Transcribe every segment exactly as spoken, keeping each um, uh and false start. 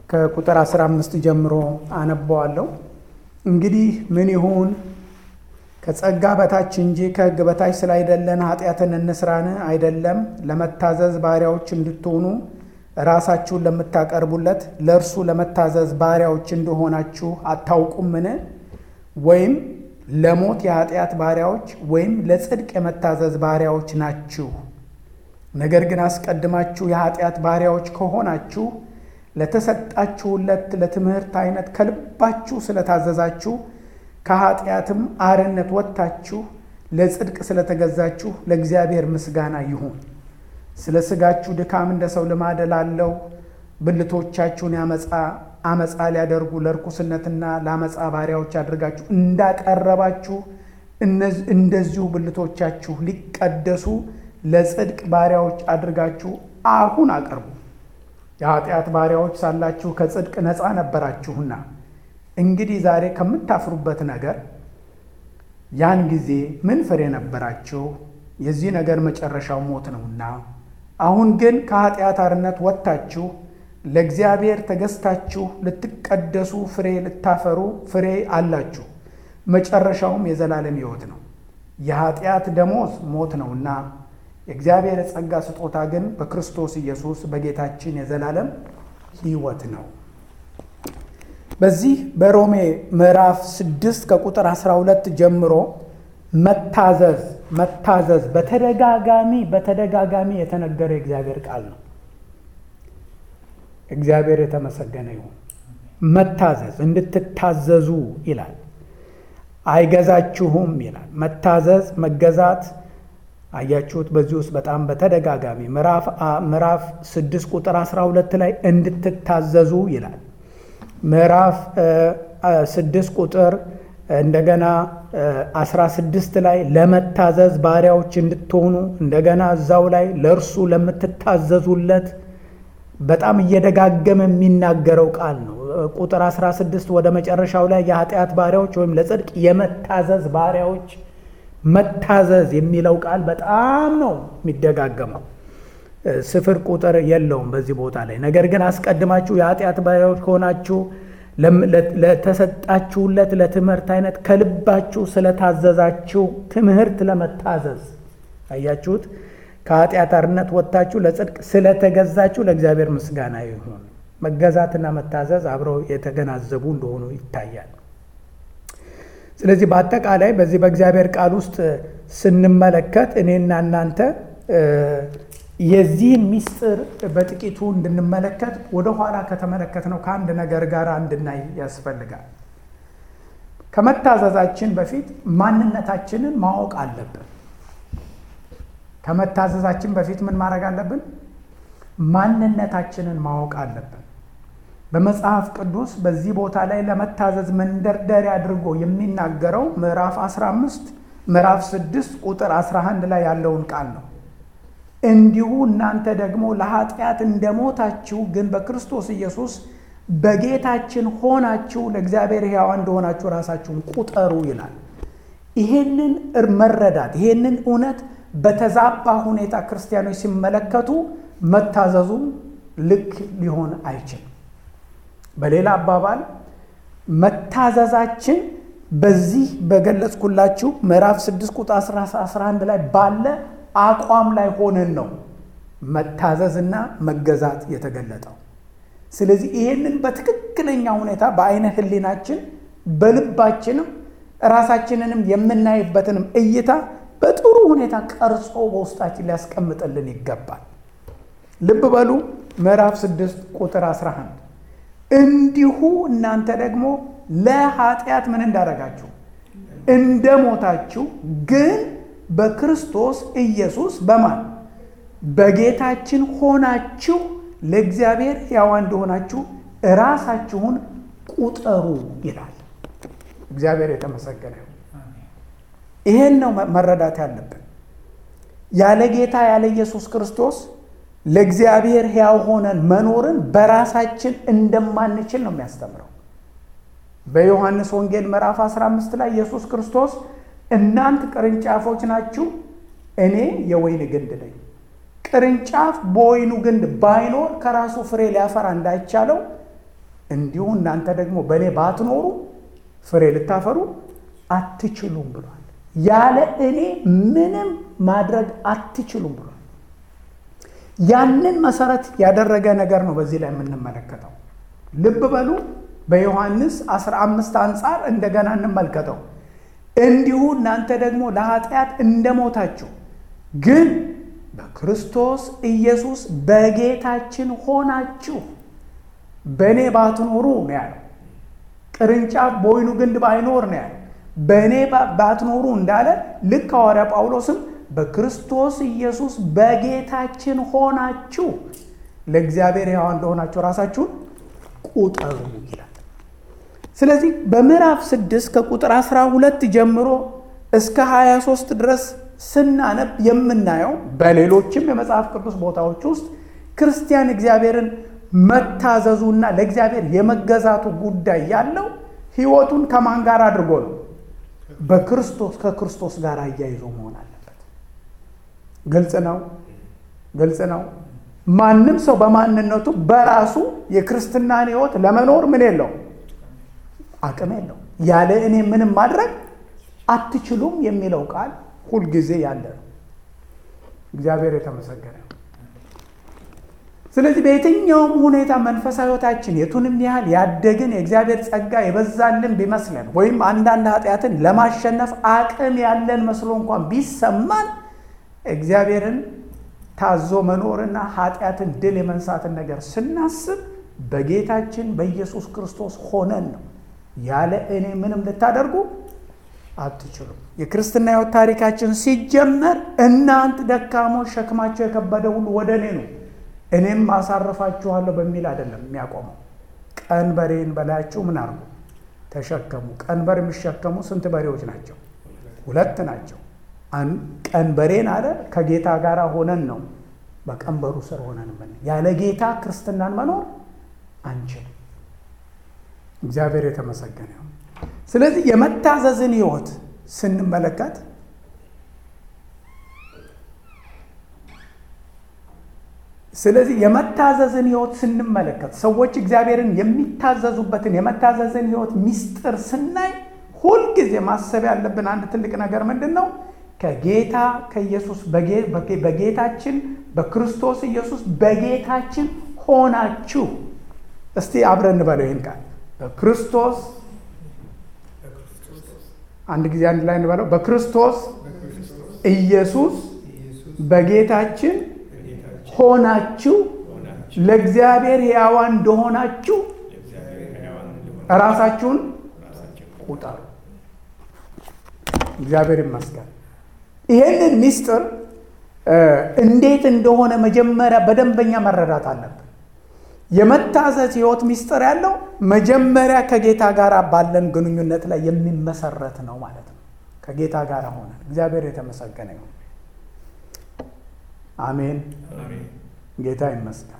ከቁጥር አስራ አምስት ጀምሮ አነበዋለሁ። እንግዲህ ምን ይሁን? ከጸጋ በታች እንጂ ከሕግ በታች ስላይደለን ኃጢአትን እንስራን? አይደለም። ለመታዘዝ ባሪያዎች እንድትሆኑ ራሳችሁን ለምታቀርቡለት ለእርሱ ለመታዘዝ ባሪያዎች እንደሆናችሁ አታውቁምን? ወይም ለሞት የኃጢአት ባሪያዎች ወይም ለጽድቅ የመታዘዝ ባሪያዎች ናችሁ። ነገር ግን አስቀድማችሁ የኃጢአት ባሪያዎች ከሆናችሁ ለተሰጣችሁለት ለትምህርት አይነት ከልባችሁ ስለታዘዛችሁ ከኃጢአትም አርነት ወጥታችሁ ለጽድቅ ስለተገዛችሁ ለእግዚአብሔር ምስጋና ይሁን። ስለ ሥጋችሁ ድካም እንደ ሰው ልማድ ላለው ብልቶቻችሁን ያመጻ አመጻ ሊያደርጉ ለርኩስነትና ለአመጻ ባሪያዎች አድርጋችሁ እንዳቀረባችሁ እንደዚሁ ብልቶቻችሁ ሊቀደሱ ለጽድቅ ባሪያዎች አድርጋችሁ አሁን አቅርቡ። የኃጢአት ባሪያዎች ሳላችሁ ከጽድቅ ነፃ ነበራችሁና። እንግዲህ ዛሬ ከምታፍሩበት ነገር ያን ጊዜ ምን ፍሬ ነበራችሁ? የዚህ ነገር መጨረሻው ሞት ነውና። አሁን ግን ከኃጢአት አርነት ወጥታችሁ ለእግዚአብሔር ተገዝታችሁ ልትቀደሱ ፍሬ ልታፈሩ ፍሬ አላችሁ። መጨረሻውም የዘላለም ሕይወት ነው። የኃጢአት ደሞዝ ሞት ነውና የእግዚአብሔር የጸጋ ስጦታ ግን በክርስቶስ ኢየሱስ በጌታችን የዘላለም ሕይወት ነው። በዚህ በሮሜ ምዕራፍ ስድስት ከቁጥር አስራ ሁለት ጀምሮ መታዘዝ መታዘዝ በተደጋጋሚ በተደጋጋሚ የተነገረ የእግዚአብሔር ቃል ነው። እግዚአብሔር የተመሰገነ ይሁን። መታዘዝ እንድትታዘዙ ይላል። አይገዛችሁም ይላል። መታዘዝ መገዛት አያችሁት። በዚህ ውስጥ በጣም በተደጋጋሚ ምዕራፍ ምዕራፍ ስድስት ቁጥር አስራ ሁለት ላይ እንድትታዘዙ ይላል። ምዕራፍ ስድስት ቁጥር እንደገና አስራ ስድስት ላይ ለመታዘዝ ባሪያዎች እንድትሆኑ እንደገና እዛው ላይ ለእርሱ ለምትታዘዙለት በጣም እየደጋገመ የሚናገረው ቃል ነው። ቁጥር አስራ ስድስት ወደ መጨረሻው ላይ የኃጢአት ባሪያዎች ወይም ለጽድቅ የመታዘዝ ባሪያዎች መታዘዝ የሚለው ቃል በጣም ነው የሚደጋገመው። ስፍር ቁጥር የለውም በዚህ ቦታ ላይ። ነገር ግን አስቀድማችሁ የኃጢአት ባሪያዎች ከሆናችሁ ለተሰጣችሁለት ለትምህርት አይነት ከልባችሁ ስለታዘዛችሁ ትምህርት ለመታዘዝ አያችሁት። ከኃጢአት አርነት ወጥታችሁ ለጽድቅ ስለተገዛችሁ ለእግዚአብሔር ምስጋና ይሁን። መገዛትና መታዘዝ አብረው የተገናዘቡ እንደሆኑ ይታያል። ስለዚህ በአጠቃላይ በዚህ በእግዚአብሔር ቃል ውስጥ ስንመለከት እኔና እናንተ የዚህን ምስጢር በጥቂቱ እንድንመለከት ወደ ኋላ ከተመለከትነው ከአንድ ነገር ጋር እንድናይ ያስፈልጋል። ከመታዘዛችን በፊት ማንነታችንን ማወቅ አለብን። ከመታዘዛችን በፊት ምን ማድረግ አለብን? ማንነታችንን ማወቅ አለብን። በመጽሐፍ ቅዱስ በዚህ ቦታ ላይ ለመታዘዝ መንደርደሪያ አድርጎ የሚናገረው ምዕራፍ አስራ አምስት ምዕራፍ ስድስት ቁጥር አስራ አንድ ላይ ያለውን ቃል ነው። እንዲሁ እናንተ ደግሞ ለኃጢአት እንደሞታችሁ ግን በክርስቶስ ኢየሱስ በጌታችን ሆናችሁ ለእግዚአብሔር ሕያዋን እንደሆናችሁ ራሳችሁን ቁጠሩ ይላል። ይሄንን መረዳት ይሄንን እውነት በተዛባ ሁኔታ ክርስቲያኖች ሲመለከቱ መታዘዙም ልክ ሊሆን አይችልም። በሌላ አባባል መታዘዛችን በዚህ በገለጽኩላችሁ ምዕራፍ ስድስት ቁጥር አስራ አንድ ላይ ባለ አቋም ላይ ሆነን ነው መታዘዝና መገዛት የተገለጠው። ስለዚህ ይሄንን በትክክለኛ ሁኔታ በአይነ ህሊናችን በልባችንም ራሳችንንም የምናይበትንም እይታ በጥሩ ሁኔታ ቀርጾ በውስጣችን ሊያስቀምጥልን ይገባል። ልብ በሉ ምዕራፍ ስድስት ቁጥር አስራ አንድ እንዲሁ እናንተ ደግሞ ለኃጢአት ምን እንዳደረጋችሁ እንደሞታችሁ ግን በክርስቶስ ኢየሱስ በማን በጌታችን ሆናችሁ ለእግዚአብሔር ሕያዋን እንደሆናችሁ ራሳችሁን ቁጠሩ ይላል። እግዚአብሔር የተመሰገነ ይሁን። ይሄን ነው መረዳት ያለብን። ያለ ጌታ ያለ ኢየሱስ ክርስቶስ ለእግዚአብሔር ሕያው ሆነን መኖርን በራሳችን እንደማንችል ነው የሚያስተምረው። በዮሐንስ ወንጌል ምዕራፍ አስራ አምስት ላይ ኢየሱስ ክርስቶስ እናንተ ቅርንጫፎች ናችሁ፣ እኔ የወይን ግንድ ነኝ። ቅርንጫፍ በወይኑ ግንድ ባይኖር ከራሱ ፍሬ ሊያፈራ እንዳይቻለው እንዲሁ እናንተ ደግሞ በእኔ ባትኖሩ ፍሬ ልታፈሩ አትችሉም ብሏል። ያለ እኔ ምንም ማድረግ አትችሉም ብሏል። ያንን መሰረት ያደረገ ነገር ነው በዚህ ላይ የምንመለከተው። ልብ በሉ። በዮሐንስ አስራ አምስት አንጻር እንደገና እንመልከተው። እንዲሁ እናንተ ደግሞ ለኃጢአት እንደሞታችሁ ግን በክርስቶስ ኢየሱስ በጌታችን ሆናችሁ በእኔ ባትኖሩ ነው ያለው። ቅርንጫፍ በወይኑ ግንድ ባይኖር ነው ያለው። በእኔ ባትኖሩ እንዳለ ልክ ሐዋርያ ጳውሎስም በክርስቶስ ኢየሱስ በጌታችን ሆናችሁ ለእግዚአብሔር ሕያዋን እንደሆናችሁ ራሳችሁን ቁጠሩ ይላል። ስለዚህ በምዕራፍ ስድስት ከቁጥር አስራ ሁለት ጀምሮ እስከ ሀያ ሦስት ድረስ ስናነብ የምናየው በሌሎችም የመጽሐፍ ቅዱስ ቦታዎች ውስጥ ክርስቲያን እግዚአብሔርን መታዘዙና ለእግዚአብሔር የመገዛቱ ጉዳይ ያለው ሕይወቱን ከማን ጋር አድርጎ ነው? በክርስቶስ ከክርስቶስ ጋር አያይዞ መሆን አለበት። ግልጽ ነው፣ ግልጽ ነው። ማንም ሰው በማንነቱ በራሱ የክርስትናን ሕይወት ለመኖር ምን የለው? አቅም የለው። ያለ እኔ ምንም ማድረግ አትችሉም የሚለው ቃል ሁልጊዜ ያለ ነው። እግዚአብሔር የተመሰገነ ነው። ስለዚህ በየትኛውም ሁኔታ መንፈሳዊ ሕይወታችን የቱንም ያህል ያደግን የእግዚአብሔር ጸጋ የበዛልን ቢመስለን ወይም አንዳንድ ኃጢአትን ለማሸነፍ አቅም ያለን መስሎ እንኳን ቢሰማን እግዚአብሔርን ታዞ መኖርና ኃጢአትን ድል የመንሳትን ነገር ስናስብ በጌታችን በኢየሱስ ክርስቶስ ሆነን ነው። ያለ እኔ ምንም ልታደርጉ አትችሉም። የክርስትና ሕይወት ታሪካችን ሲጀመር እናንተ ደካሞች ሸክማቸው የከበደ ሁሉ ወደ እኔ ነው እኔም አሳርፋችኋለሁ በሚል አይደለም የሚያቆመው። ቀንበሬን በላያችሁ ምን አርጉ? ተሸከሙ። ቀንበር የሚሸከሙ ስንት በሬዎች ናቸው? ሁለት ናቸው። ቀንበሬን አለ ከጌታ ጋር ሆነን ነው በቀንበሩ ስር ሆነን ምን ያለ ጌታ ክርስትናን መኖር አንችልም። እግዚአብሔር የተመሰገነ ይሁን። ስለዚህ የመታዘዝን ሕይወት ስንመለከት ስለዚህ የመታዘዝን ሕይወት ስንመለከት ሰዎች እግዚአብሔርን የሚታዘዙበትን የመታዘዝን ሕይወት ምስጢር ስናይ ሁልጊዜ ማሰብ ያለብን አንድ ትልቅ ነገር ምንድን ነው? ከጌታ ከኢየሱስ በጌታችን በክርስቶስ ኢየሱስ በጌታችን ሆናችሁ። እስቲ አብረን እንበለው ይህን ቃል በክርስቶስ አንድ ጊዜ አንድ ላይ እንበለው። በክርስቶስ ኢየሱስ በጌታችን ሆናችሁ ለእግዚአብሔር ሕያዋን እንደሆናችሁ ራሳችሁን ቁጠሩ። እግዚአብሔር ይመስገን። ይሄንን ምስጢር እንዴት እንደሆነ መጀመሪያ በደንበኛ መረዳት አለብን። የመታዘዝ ሕይወት ምስጢር ያለው መጀመሪያ ከጌታ ጋር ባለን ግንኙነት ላይ የሚመሰረት ነው ማለት ነው። ከጌታ ጋር ሆነን እግዚአብሔር የተመሰገነ ይሁን። አሜን፣ ጌታ ይመስገን።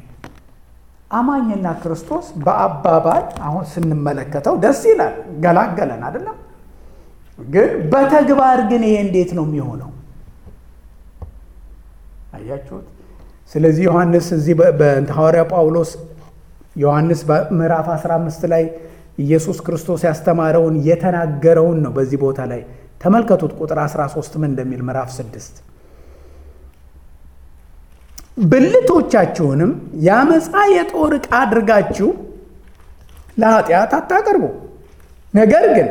አማኝና ክርስቶስ በአባባል አሁን ስንመለከተው ደስ ይላል፣ ገላገለን አይደለም? ግን በተግባር ግን ይሄ እንዴት ነው የሚሆነው? አያችሁት? ስለዚህ ዮሐንስ እዚህ በሐዋርያ ጳውሎስ ዮሐንስ ምዕራፍ አስራ አምስት ላይ ኢየሱስ ክርስቶስ ያስተማረውን የተናገረውን ነው። በዚህ ቦታ ላይ ተመልከቱት። ቁጥር አስራ ሶስት ምን እንደሚል ምዕራፍ ስድስት ብልቶቻችሁንም የአመፃ የጦር ዕቃ አድርጋችሁ ለኃጢአት አታቀርቡ፣ ነገር ግን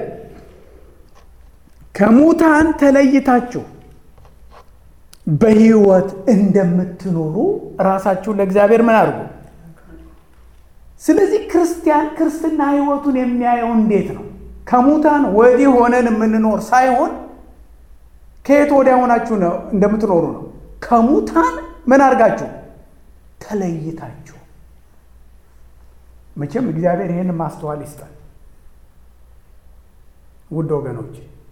ከሙታን ተለይታችሁ በሕይወት እንደምትኖሩ ራሳችሁን ለእግዚአብሔር ምን አድርጉ። ስለዚህ ክርስቲያን ክርስትና ሕይወቱን የሚያየው እንዴት ነው? ከሙታን ወዲህ ሆነን የምንኖር ሳይሆን ከየት ወዲያ ሆናችሁ ነው እንደምትኖሩ ነው። ከሙታን ምን አድርጋችሁ? ተለይታችሁ። መቼም እግዚአብሔር ይህን ማስተዋል ይስጣል። ውድ ወገኖች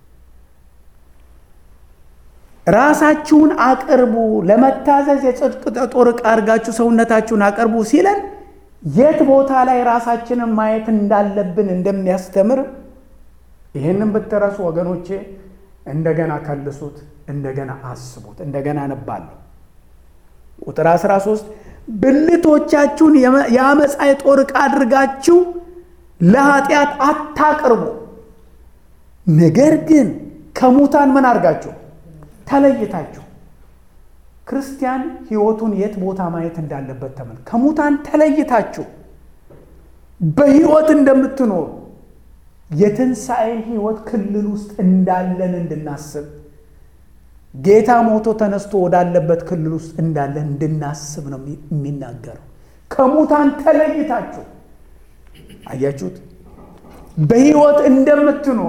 ራሳችሁን አቅርቡ፣ ለመታዘዝ የጽድቅ ጦር ዕቃ አድርጋችሁ ሰውነታችሁን አቅርቡ ሲለን የት ቦታ ላይ ራሳችንን ማየት እንዳለብን እንደሚያስተምር ይህንን ብትረሱ ወገኖቼ እንደገና ከልሱት፣ እንደገና አስቡት፣ እንደገና አነባለሁ። ቁጥር አስራ ሶስት ብልቶቻችሁን የአመፃ የጦር ዕቃ አድርጋችሁ ለኃጢአት አታቅርቡ፣ ነገር ግን ከሙታን ምን አድርጋችሁ ተለይታችሁ። ክርስቲያን ሕይወቱን የት ቦታ ማየት እንዳለበት ተመል ከሙታን ተለይታችሁ በሕይወት እንደምትኖሩ የትንሣኤ ሕይወት ክልል ውስጥ እንዳለን እንድናስብ፣ ጌታ ሞቶ ተነስቶ ወዳለበት ክልል ውስጥ እንዳለን እንድናስብ ነው የሚናገረው። ከሙታን ተለይታችሁ አያችሁት፣ በሕይወት እንደምትኖሩ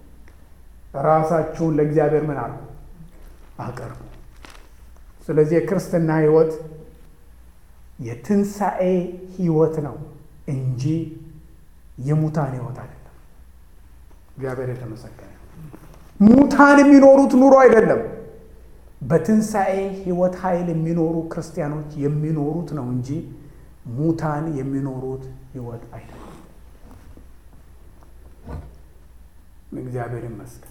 ራሳችሁን ለእግዚአብሔር ምን አሉ አቀርቡ። ስለዚህ የክርስትና ሕይወት የትንሣኤ ሕይወት ነው እንጂ የሙታን ሕይወት አይደለም። እግዚአብሔር የተመሰገነ። ሙታን የሚኖሩት ኑሮ አይደለም፣ በትንሣኤ ሕይወት ኃይል የሚኖሩ ክርስቲያኖች የሚኖሩት ነው እንጂ ሙታን የሚኖሩት ሕይወት አይደለም። እግዚአብሔር ይመስገን።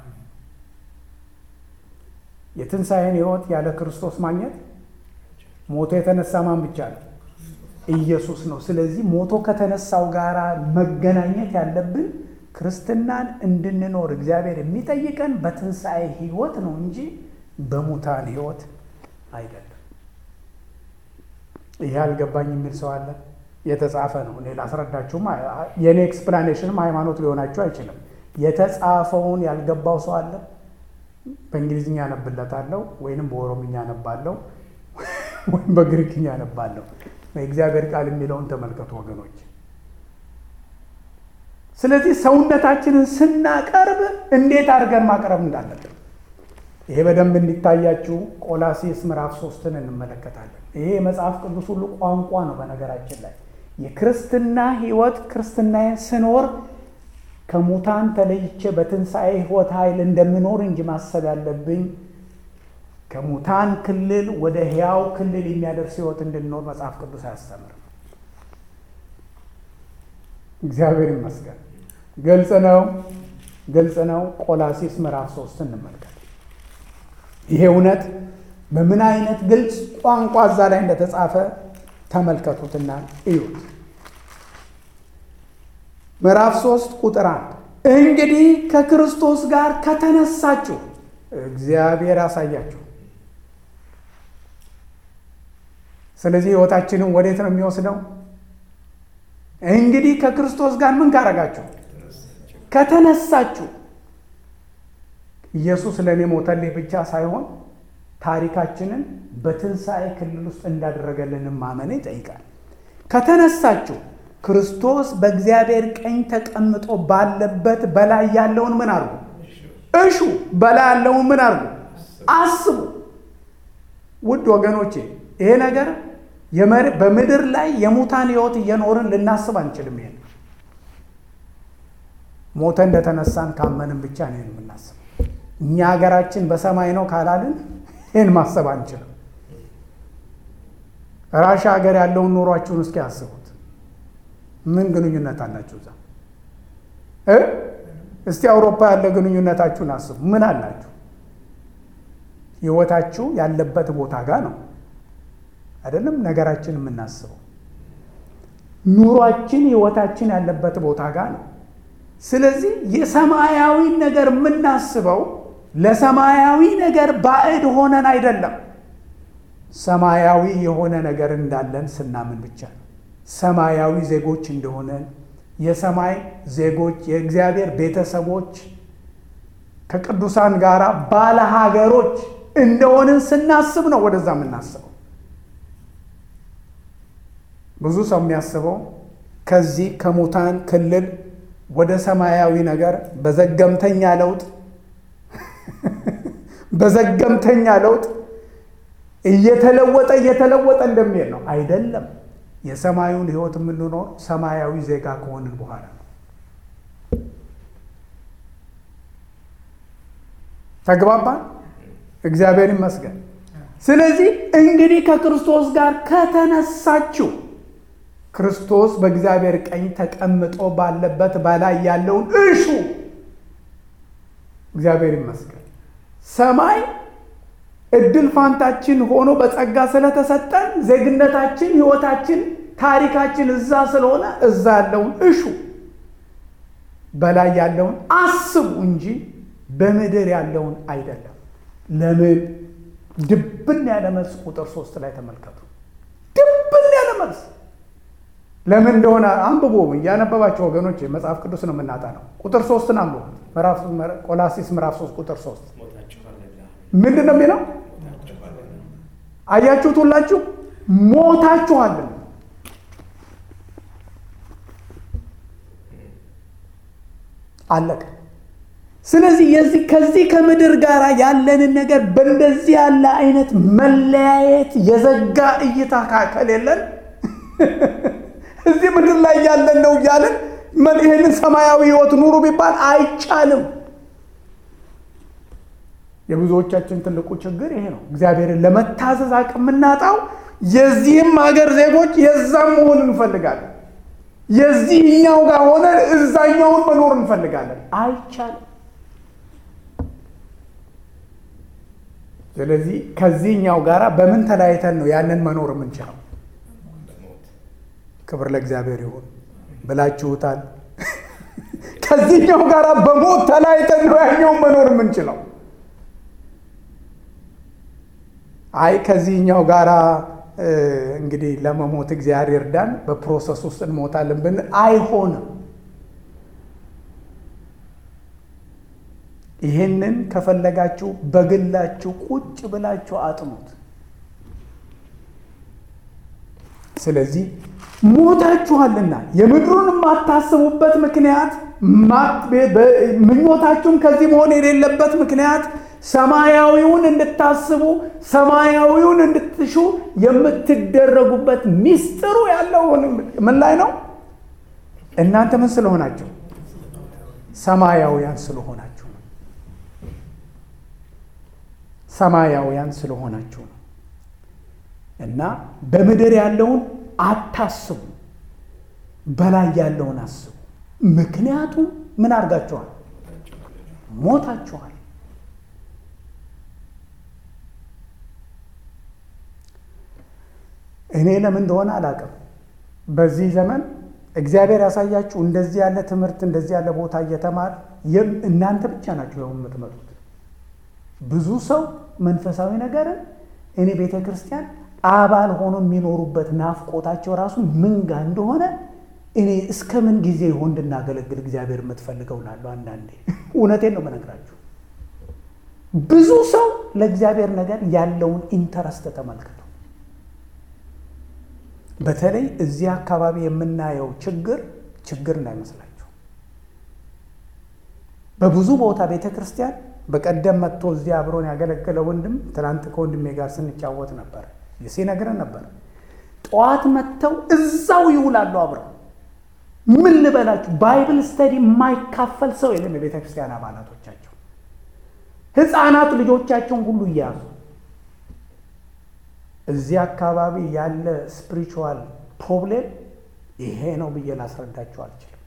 የትንሣኤን ሕይወት ያለ ክርስቶስ ማግኘት ሞቶ የተነሳ ማን ብቻ ነው? ኢየሱስ ነው። ስለዚህ ሞቶ ከተነሳው ጋር መገናኘት ያለብን ክርስትናን እንድንኖር እግዚአብሔር የሚጠይቀን በትንሣኤ ሕይወት ነው እንጂ በሙታን ሕይወት አይደለም። ይህ አልገባኝ የሚል ሰው አለ? የተጻፈ ነው። እኔ ላስረዳችሁም የእኔ ኤክስፕላኔሽንም ሃይማኖት ሊሆናችሁ አይችልም። የተጻፈውን ያልገባው ሰው አለ? በእንግሊዝኛ አነብለታለሁ ወይንም በኦሮምኛ አነባለሁ ወይም በግሪክኛ አነባለሁ። የእግዚአብሔር ቃል የሚለውን ተመልከቱ ወገኖች። ስለዚህ ሰውነታችንን ስናቀርብ እንዴት አድርገን ማቅረብ እንዳለብን ይሄ በደንብ እንዲታያችሁ ቆላስይስ ምዕራፍ ሶስትን እንመለከታለን። ይሄ የመጽሐፍ ቅዱስ ሁሉ ቋንቋ ነው። በነገራችን ላይ የክርስትና ሕይወት ክርስትናዬን ስኖር ከሙታን ተለይቼ በትንሣኤ ሕይወት ኃይል እንደምኖር እንጂ ማሰብ ያለብኝ ከሙታን ክልል ወደ ሕያው ክልል የሚያደርስ ሕይወት እንድንኖር መጽሐፍ ቅዱስ አያስተምርም። እግዚአብሔር ይመስገን። ግልጽ ነው፣ ግልጽ ነው። ቆላስይስ ምዕራፍ ሶስት እንመልከት። ይሄ እውነት በምን አይነት ግልጽ ቋንቋ እዛ ላይ እንደተጻፈ ተመልከቱትና እዩት። ምዕራፍ ሶስት ቁጥር አንድ እንግዲህ ከክርስቶስ ጋር ከተነሳችሁ እግዚአብሔር ያሳያችሁ። ስለዚህ ሕይወታችንን ወዴት ነው የሚወስደው? እንግዲህ ከክርስቶስ ጋር ምን ካረጋችሁ? ከተነሳችሁ። ኢየሱስ ለእኔ ሞተልኝ ብቻ ሳይሆን ታሪካችንን በትንሣኤ ክልል ውስጥ እንዳደረገልን ማመን ይጠይቃል። ከተነሳችሁ ክርስቶስ በእግዚአብሔር ቀኝ ተቀምጦ ባለበት በላይ ያለውን ምን አርጉ? እሹ። በላይ ያለውን ምን አርጉ? አስቡ። ውድ ወገኖቼ ይሄ ነገር በምድር ላይ የሙታን ሕይወት እየኖርን ልናስብ አንችልም። ይሄን ሞተ እንደተነሳን ካመንን ብቻ ነው የምናስበው። እኛ ሀገራችን በሰማይ ነው ካላልን ይህን ማሰብ አንችልም። ራሻ ሀገር ያለውን ኑሯችሁን እስኪ አስቡት። ምን ግንኙነት አላችሁ እዛ? እ እስቲ አውሮፓ ያለ ግንኙነታችሁን አስቡ። ምን አላችሁ? ሕይወታችሁ ያለበት ቦታ ጋር ነው አይደለም ነገራችን የምናስበው። ኑሯችን ሕይወታችን ያለበት ቦታ ጋር ነው። ስለዚህ የሰማያዊ ነገር የምናስበው ለሰማያዊ ነገር ባዕድ ሆነን አይደለም። ሰማያዊ የሆነ ነገር እንዳለን ስናምን ብቻ ነው። ሰማያዊ ዜጎች እንደሆነን የሰማይ ዜጎች የእግዚአብሔር ቤተሰቦች ከቅዱሳን ጋር ባለ ሀገሮች እንደሆንን ስናስብ ነው ወደዛ የምናስበው። ብዙ ሰው የሚያስበው ከዚህ ከሙታን ክልል ወደ ሰማያዊ ነገር በዘገምተኛ ለውጥ በዘገምተኛ ለውጥ እየተለወጠ እየተለወጠ እንደሚሄድ ነው። አይደለም። የሰማዩን ሕይወት የምንኖር ሰማያዊ ዜጋ ከሆንን በኋላ ነው። ተግባባን? እግዚአብሔር ይመስገን። ስለዚህ እንግዲህ ከክርስቶስ ጋር ከተነሳችሁ ክርስቶስ በእግዚአብሔር ቀኝ ተቀምጦ ባለበት በላይ ያለውን እሹ። እግዚአብሔር ይመስገን። ሰማይ እድል ፋንታችን ሆኖ በጸጋ ስለተሰጠን ዜግነታችን፣ ህይወታችን፣ ታሪካችን እዛ ስለሆነ እዛ ያለውን እሹ በላይ ያለውን አስቡ እንጂ በምድር ያለውን አይደለም። ለምን? ድብን ያለ መልስ ቁጥር ሶስት ላይ ተመልከቱ። ድብን ያለ መልስ ለምን እንደሆነ አንብቦ እያነበባቸው ወገኖች፣ መጽሐፍ ቅዱስ ነው የምናጠናው። ቁጥር ሶስትን አንብቦ ምዕራፍ ቆላሲስ ምዕራፍ ሶስት ቁጥር ሶስት ምንድን ነው የሚለው? አያችሁት? ሁላችሁ ሞታችኋልና። አለቀ። ስለዚህ የዚህ ከዚህ ከምድር ጋር ያለንን ነገር በእንደዚህ ያለ አይነት መለያየት የዘጋ እይታ ከሌለን እዚህ ምድር ላይ ያለን ነው እያለን ይህንን ሰማያዊ ህይወት ኑሩ ቢባል አይቻልም። የብዙዎቻችን ትልቁ ችግር ይሄ ነው። እግዚአብሔርን ለመታዘዝ አቅም የምናጣው የዚህም ሀገር ዜጎች የዛም መሆን እንፈልጋለን። የዚህኛው ጋር ሆነ እዛኛውን መኖር እንፈልጋለን። አይቻልም። ስለዚህ ከዚህኛው ጋር በምን ተለያይተን ነው ያንን መኖር የምንችለው? ክብር ለእግዚአብሔር ይሁን። ብላችሁታል። ከዚህኛው ጋር በሞት ተለያይተን ነው ያኛውን መኖር የምንችለው። አይ ከዚህኛው ጋር እንግዲህ ለመሞት እግዚአብሔር ይርዳን፣ በፕሮሰስ ውስጥ እንሞታለን ብን አይሆንም። ይህንን ከፈለጋችሁ በግላችሁ ቁጭ ብላችሁ አጥኑት። ስለዚህ ሞታችኋልና የምድሩን የማታስቡበት ምክንያት፣ ምኞታችሁም ከዚህ መሆን የሌለበት ምክንያት ሰማያዊውን እንድታስቡ ሰማያዊውን እንድትሹ የምትደረጉበት ሚስጥሩ ያለው ምን ላይ ነው? እናንተ ምን ስለሆናችሁ? ሰማያውያን ስለሆናችሁ ነው። ሰማያውያን ስለሆናችሁ ነው። እና በምድር ያለውን አታስቡ፣ በላይ ያለውን አስቡ። ምክንያቱም ምን አድርጋችኋል? ሞታችኋል። እኔ ለምን እንደሆነ አላውቅም። በዚህ ዘመን እግዚአብሔር ያሳያችሁ እንደዚህ ያለ ትምህርት እንደዚህ ያለ ቦታ እየተማር እናንተ ብቻ ናችሁ የምትመጡት። ብዙ ሰው መንፈሳዊ ነገርን እኔ ቤተ ክርስቲያን አባል ሆኖ የሚኖሩበት ናፍቆታቸው ራሱ ምን ጋር እንደሆነ እኔ እስከ ምን ጊዜ ይሆን እንድናገለግል እግዚአብሔር የምትፈልገው ላሉ አንዳንዴ እውነቴን ነው የምነግራችሁ። ብዙ ሰው ለእግዚአብሔር ነገር ያለውን ኢንተረስት ተመልከቱ። በተለይ እዚህ አካባቢ የምናየው ችግር ችግር እንዳይመስላችሁ። በብዙ ቦታ ቤተ ክርስቲያን በቀደም መጥቶ እዚህ አብሮን ያገለገለ ወንድም ትናንት ከወንድሜ ጋር ስንጫወት ነበር ሲነግረን ነበር። ጠዋት መጥተው እዛው ይውላሉ አብረው። ምን ልበላችሁ፣ ባይብል ስተዲ የማይካፈል ሰው የለም። የቤተ ክርስቲያን አባላቶቻቸው ሕፃናት ልጆቻቸውን ሁሉ እያዙ እዚህ አካባቢ ያለ ስፒሪቹዋል ፕሮብሌም ይሄ ነው ብዬ ላስረዳችሁ አልችልም።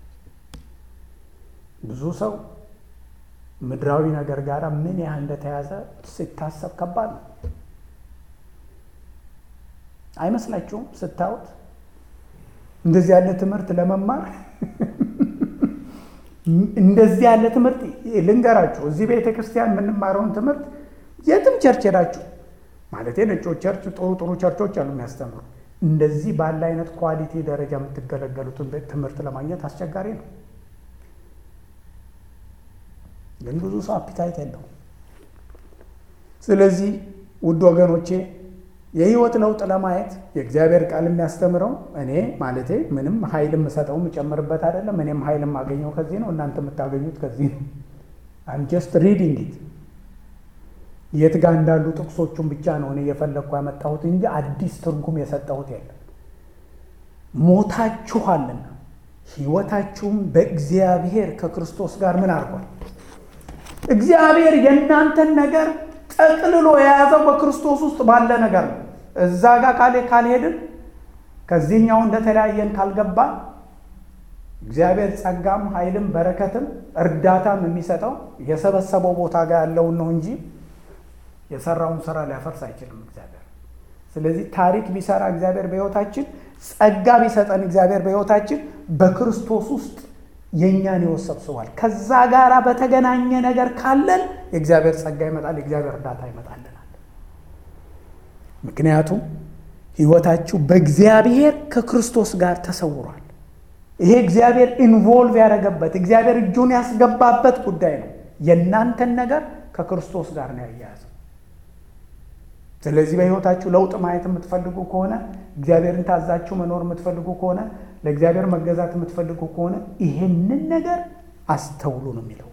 ብዙ ሰው ምድራዊ ነገር ጋር ምን ያህል እንደተያዘ ሲታሰብ ከባድ ነው አይመስላችሁም? ስታዩት እንደዚህ ያለ ትምህርት ለመማር እንደዚህ ያለ ትምህርት ልንገራችሁ፣ እዚህ ቤተ ክርስቲያን የምንማረውን ትምህርት የትም ቸርች ሄዳችሁ ማለት ነጮች ቸርች ጥሩ ጥሩ ቸርቾች አሉ የሚያስተምሩ፣ እንደዚህ ባለ አይነት ኳሊቲ ደረጃ የምትገለገሉትን ትምህርት ለማግኘት አስቸጋሪ ነው። ግን ብዙ ሰው አፒታይት የለውም። ስለዚህ ውድ ወገኖቼ የህይወት ለውጥ ለማየት የእግዚአብሔር ቃል የሚያስተምረው እኔ ማለቴ ምንም ኃይል የምሰጠው የምጨምርበት አይደለም። እኔም ኃይል የማገኘው ከዚህ ነው፣ እናንተ የምታገኙት ከዚህ ነው። I'm just reading it። የት ጋር እንዳሉ ጥቅሶቹን ብቻ ነው እኔ የፈለግኩ ያመጣሁት እንጂ አዲስ ትርጉም የሰጠሁት የለም። ሞታችኋልና ህይወታችሁም በእግዚአብሔር ከክርስቶስ ጋር ምን አድርጓል? እግዚአብሔር የእናንተን ነገር ጠቅልሎ የያዘው በክርስቶስ ውስጥ ባለ ነገር ነው። እዛ ጋር ካለ ካልሄድን ከዚህኛው እንደተለያየን ካልገባን እግዚአብሔር ጸጋም ኃይልም በረከትም እርዳታም የሚሰጠው የሰበሰበው ቦታ ጋር ያለውን ነው እንጂ የሰራውን ስራ ሊያፈርስ አይችልም እግዚአብሔር። ስለዚህ ታሪክ ቢሰራ እግዚአብሔር በሕይወታችን፣ ጸጋ ቢሰጠን እግዚአብሔር በሕይወታችን በክርስቶስ ውስጥ የእኛን ይወሰብስዋል። ከዛ ጋር በተገናኘ ነገር ካለን የእግዚአብሔር ጸጋ ይመጣል፣ የእግዚአብሔር እርዳታ ይመጣልናል። ምክንያቱም ሕይወታችሁ በእግዚአብሔር ከክርስቶስ ጋር ተሰውሯል። ይሄ እግዚአብሔር ኢንቮልቭ ያደረገበት እግዚአብሔር እጁን ያስገባበት ጉዳይ ነው። የእናንተን ነገር ከክርስቶስ ጋር ነው ያያያዘው። ስለዚህ በሕይወታችሁ ለውጥ ማየት የምትፈልጉ ከሆነ፣ እግዚአብሔርን ታዛችሁ መኖር የምትፈልጉ ከሆነ፣ ለእግዚአብሔር መገዛት የምትፈልጉ ከሆነ ይሄንን ነገር አስተውሉ ነው የሚለው።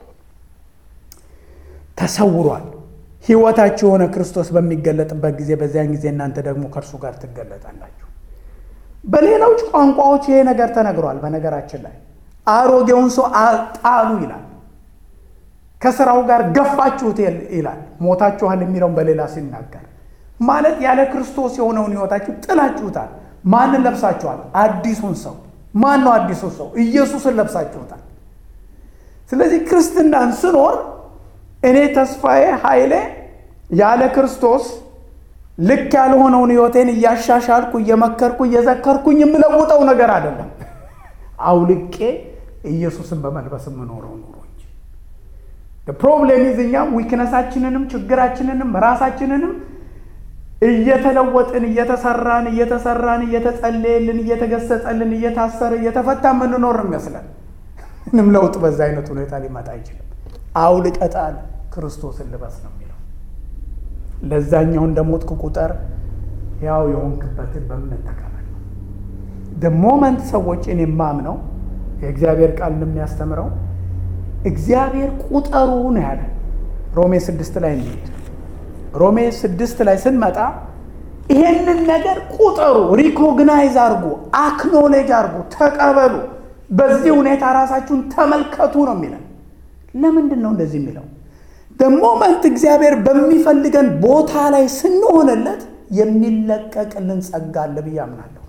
ተሰውሯል። ሕይወታችሁ የሆነ ክርስቶስ በሚገለጥበት ጊዜ በዚያን ጊዜ እናንተ ደግሞ ከእርሱ ጋር ትገለጣላችሁ። በሌሎች ቋንቋዎች ይሄ ነገር ተነግሯል። በነገራችን ላይ አሮጌውን ሰው ጣሉ ይላል፣ ከስራው ጋር ገፋችሁት ይላል። ሞታችኋል የሚለውን በሌላ ሲናገር ማለት ያለ ክርስቶስ የሆነውን ሕይወታችሁ ጥላችሁታል። ማንን ለብሳችኋል? አዲሱን ሰው። ማን ነው አዲሱ ሰው? ኢየሱስን ለብሳችሁታል። ስለዚህ ክርስትናን ስኖር እኔ ተስፋዬ ኃይሌ ያለ ክርስቶስ ልክ ያልሆነውን ሕይወቴን እያሻሻልኩ እየመከርኩ እየዘከርኩኝ የምለውጠው ነገር አይደለም። አውልቄ ኢየሱስን በመልበስ የምኖረው ኑሮ እንጂ ፕሮብሌም ይዝኛም ዊክነሳችንንም ችግራችንንም ራሳችንንም እየተለወጥን እየተሰራን እየተሰራን እየተጸለየልን እየተገሰጸልን እየታሰረ እየተፈታ የምንኖር ይመስላል። ምንም ለውጥ በዛ አይነት ሁኔታ ሊመጣ አይችልም። አውልቀጣል፣ ክርስቶስን ልበስ ነው የሚለው። ለዛኛው እንደሞትኩ ቁጥር ያው የሆንክበትን በእምነት ተቀበል ነው። ደሞመንት ሰዎች እኔ የማምነው የእግዚአብሔር ቃል እንደሚያስተምረው እግዚአብሔር ቁጠሩ ነው ያለ። ሮሜ ስድስት ላይ እንሂድ። ሮሜ ስድስት ላይ ስንመጣ ይሄንን ነገር ቁጠሩ፣ ሪኮግናይዝ አርጉ፣ አክኖሌጅ አርጉ፣ ተቀበሉ፣ በዚህ ሁኔታ ራሳችሁን ተመልከቱ ነው የሚለው። ለምንድን ነው እንደዚህ የሚለው? ደሞመንት እግዚአብሔር በሚፈልገን ቦታ ላይ ስንሆንለት የሚለቀቅልን ጸጋ አለ ብዬ አምናለሁ።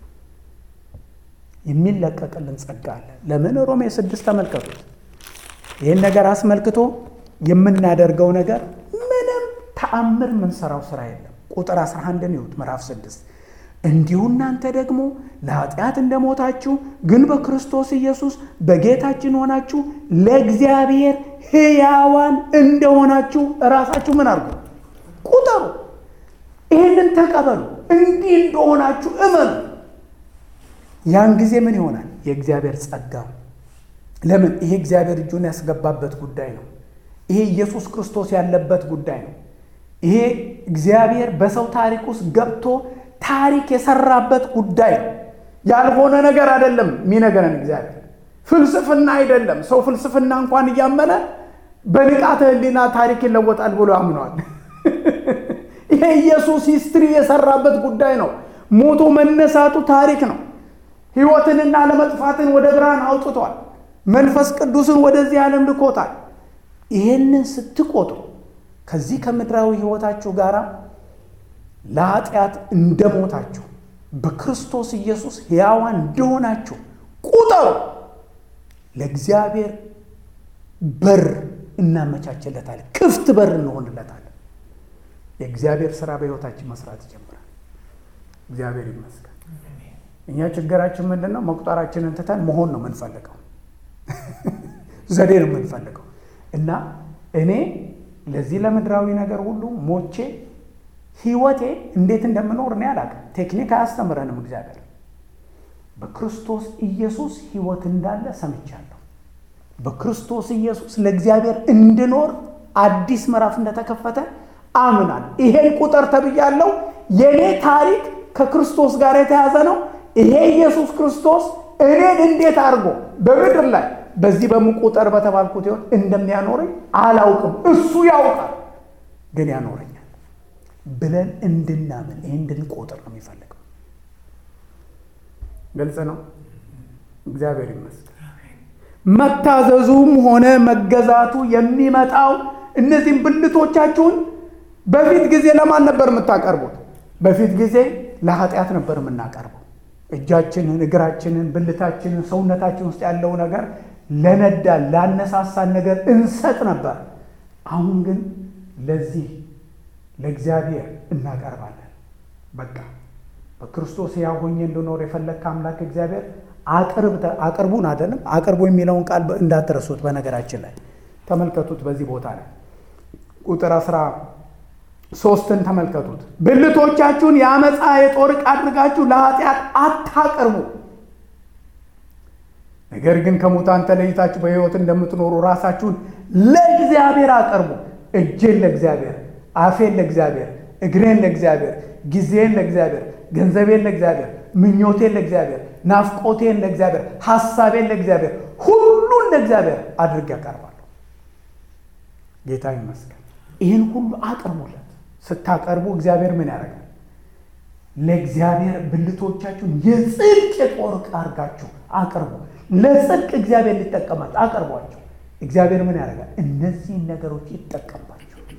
የሚለቀቅልን ጸጋ አለ። ለምን? ሮሜ ስድስት ተመልከቱት። ይህን ነገር አስመልክቶ የምናደርገው ነገር ምንም ተአምር ምንሰራው ስራ የለም። ቁጥር አስራ አንድን ይሁት ምዕራፍ ስድስት እንዲሁ እናንተ ደግሞ ለኃጢአት እንደሞታችሁ ግን በክርስቶስ ኢየሱስ በጌታችን ሆናችሁ ለእግዚአብሔር ሕያዋን እንደሆናችሁ ራሳችሁ ምን አድርጉ? ቁጠሩ። ይህንን ተቀበሉ። እንዲህ እንደሆናችሁ እመኑ። ያን ጊዜ ምን ይሆናል? የእግዚአብሔር ጸጋ። ለምን? ይሄ እግዚአብሔር እጁን ያስገባበት ጉዳይ ነው። ይሄ ኢየሱስ ክርስቶስ ያለበት ጉዳይ ነው። ይሄ እግዚአብሔር በሰው ታሪክ ውስጥ ገብቶ ታሪክ የሰራበት ጉዳይ ነው። ያልሆነ ነገር አይደለም የሚነገረን እግዚአብሔር። ፍልስፍና አይደለም። ሰው ፍልስፍና እንኳን እያመነ በንቃተ ሕሊና ታሪክ ይለወጣል ብሎ አምኗል። ይሄ ኢየሱስ ሂስትሪ የሰራበት ጉዳይ ነው። ሞቶ መነሳቱ ታሪክ ነው። ሕይወትንና ለመጥፋትን ወደ ብርሃን አውጥቷል። መንፈስ ቅዱስን ወደዚህ ዓለም ልኮታል። ይሄንን ስትቆጥሩ ከዚህ ከምድራዊ ሕይወታችሁ ጋር ለኃጢአት እንደሞታችሁ በክርስቶስ ኢየሱስ ሕያዋን እንደሆናችሁ ቁጠሩ። ለእግዚአብሔር በር እናመቻችለታለን። ክፍት በር እንሆንለታለን። የእግዚአብሔር ሥራ በሕይወታችን መስራት ይጀምራል። እግዚአብሔር ይመስገን። እኛ ችግራችን ምንድን ነው? መቁጠራችንን ትተን መሆን ነው የምንፈልገው። ዘዴ ነው የምንፈልገው። እና እኔ ለዚህ ለምድራዊ ነገር ሁሉ ሞቼ ሕይወቴ እንዴት እንደምኖር እኔ አላውቅም። ቴክኒክ አያስተምረንም እግዚአብሔር። በክርስቶስ ኢየሱስ ሕይወት እንዳለ ሰምቻለሁ። በክርስቶስ ኢየሱስ ለእግዚአብሔር እንድኖር አዲስ ምዕራፍ እንደተከፈተ አምናል። ይሄን ቁጥር ተብያለሁ። የኔ ታሪክ ከክርስቶስ ጋር የተያዘ ነው። ይሄ ኢየሱስ ክርስቶስ እኔን እንዴት አድርጎ በምድር ላይ በዚህ በምቁጠር በተባልኩት ሕይወት እንደሚያኖረኝ አላውቅም። እሱ ያውቃል፣ ግን ያኖረኛል ብለን እንድናምን ይሄን እንድንቆጥር ነው የሚፈልገው። ግልጽ ነው። እግዚአብሔር ይመስገን። መታዘዙም ሆነ መገዛቱ የሚመጣው እነዚህም ብልቶቻችሁን በፊት ጊዜ ለማን ነበር የምታቀርቡት? በፊት ጊዜ ለኃጢአት ነበር የምናቀርበው። እጃችንን፣ እግራችንን፣ ብልታችንን፣ ሰውነታችን ውስጥ ያለው ነገር ለነዳ ላነሳሳን ነገር እንሰጥ ነበር። አሁን ግን ለዚህ ለእግዚአብሔር እናቀርባለን። በቃ በክርስቶስ ሕያው ሆኜ እንድኖር የፈለግከ አምላክ እግዚአብሔር አቅርቡን አይደለም፣ አቅርቡ የሚለውን ቃል እንዳትረሱት። በነገራችን ላይ ተመልከቱት፣ በዚህ ቦታ ላይ ቁጥር አስራ ሶስትን ተመልከቱት። ብልቶቻችሁን የአመፃ የጦር ዕቃ አድርጋችሁ ለኃጢአት አታቅርቡ፣ ነገር ግን ከሙታን ተለይታችሁ በሕይወት እንደምትኖሩ ራሳችሁን ለእግዚአብሔር አቅርቡ። እጄን ለእግዚአብሔር፣ አፌን ለእግዚአብሔር፣ እግሬን ለእግዚአብሔር፣ ጊዜን ለእግዚአብሔር፣ ገንዘቤን ለእግዚአብሔር፣ ምኞቴን ለእግዚአብሔር፣ ናፍቆቴን ለእግዚአብሔር፣ ሐሳቤን ለእግዚአብሔር፣ ሁሉን ለእግዚአብሔር አድርጌ አቀርባለሁ። ጌታ ይመስገን። ይህን ሁሉ አቅርቡለት። ስታቀርቡ እግዚአብሔር ምን ያደርጋል? ለእግዚአብሔር ብልቶቻችሁን የጽድቅ የጦር ዕቃ አድርጋችሁ አቅርቡ። ለጽድቅ እግዚአብሔር ሊጠቀማል። አቅርቧቸው። እግዚአብሔር ምን ያደርጋል? እነዚህን ነገሮች ይጠቀምባቸው።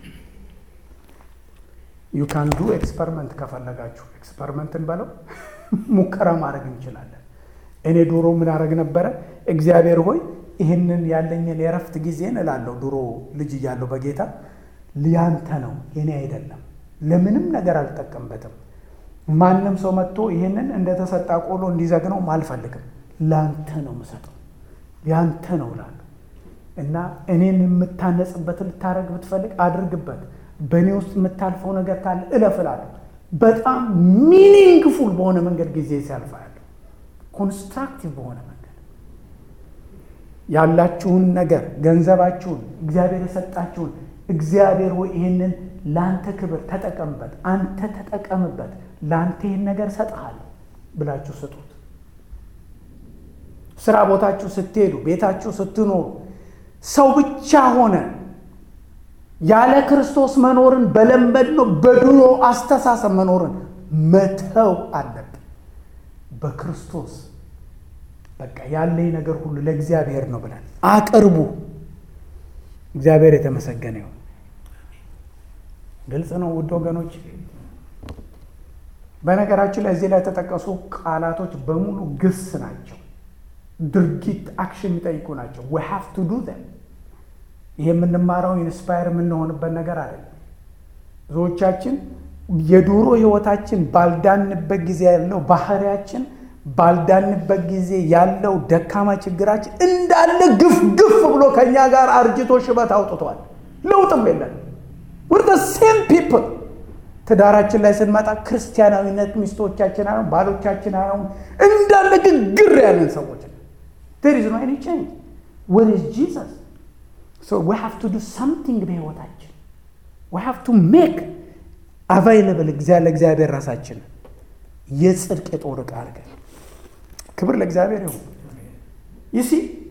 ዩ ካን ዱ ኤክስፐሪመንት። ከፈለጋችሁ ኤክስፐሪመንትን በለው ሙከራ ማድረግ እንችላለን። እኔ ድሮ ምን አደርግ ነበረ? እግዚአብሔር ሆይ ይህንን ያለኝን የረፍት ጊዜን እላለሁ። ድሮ ልጅ እያለሁ በጌታ ያንተ ነው የኔ አይደለም፣ ለምንም ነገር አልጠቀምበትም። ማንም ሰው መጥቶ ይህንን እንደተሰጣ ቆሎ እንዲዘግነው አልፈልግም። ላንተ ነው የምሰጠው፣ ያንተ ነው እላለሁ። እና እኔን የምታነጽበት ልታረግ ብትፈልግ አድርግበት፣ በእኔ ውስጥ የምታልፈው ነገር ካለ እለፍላለሁ። በጣም ሚኒንግፉል በሆነ መንገድ ጊዜ ሲያልፋለሁ፣ ኮንስትራክቲቭ በሆነ መንገድ ያላችሁን ነገር፣ ገንዘባችሁን፣ እግዚአብሔር የሰጣችሁን እግዚአብሔር ሆይ ይህንን ለአንተ ክብር ተጠቀምበት፣ አንተ ተጠቀምበት፣ ለአንተ ይህን ነገር ሰጥሃለሁ ብላችሁ ስጡት። ስራ ቦታችሁ ስትሄዱ፣ ቤታችሁ ስትኖሩ ሰው ብቻ ሆነ ያለ ክርስቶስ መኖርን በለመድነው በድሮ አስተሳሰብ መኖርን መተው አለብን። በክርስቶስ በቃ ያለኝ ነገር ሁሉ ለእግዚአብሔር ነው ብለን አቅርቡ። እግዚአብሔር የተመሰገነ ይሁን። ግልጽ ነው ውድ ወገኖች። በነገራችን ላይ እዚህ ላይ የተጠቀሱ ቃላቶች በሙሉ ግስ ናቸው። ድርጊት አክሽን የሚጠይቁ ናቸው። we have to do them። ይሄ የምንማረው ኢንስፓየር የምንሆንበት ነገር አይደለም። ብዙዎቻችን የዱሮ ህይወታችን ባልዳንበት ጊዜ ያለው ባህሪያችን፣ ባልዳንበት ጊዜ ያለው ደካማ ችግራችን እንዳለ ግፍ ግፍ ብሎ ከኛ ጋር አርጅቶ ሽበት አውጥቷል። ለውጥም የለም። we're the same people። ትዳራችን ላይ ስንመጣ ክርስቲያናዊነት ሚስቶቻችን አይሆን፣ ባሎቻችን አይሆን፣ እንዳለ ግግር ያለን ሰዎች። there is no any change. where is Jesus? so we have to do something በህይወታችን we have to make available ለእግዚአብሔር ራሳችን የጽድቅ የጦር ዕቃ አድርገን። ክብር ለእግዚአብሔር ይሁን። ይሲ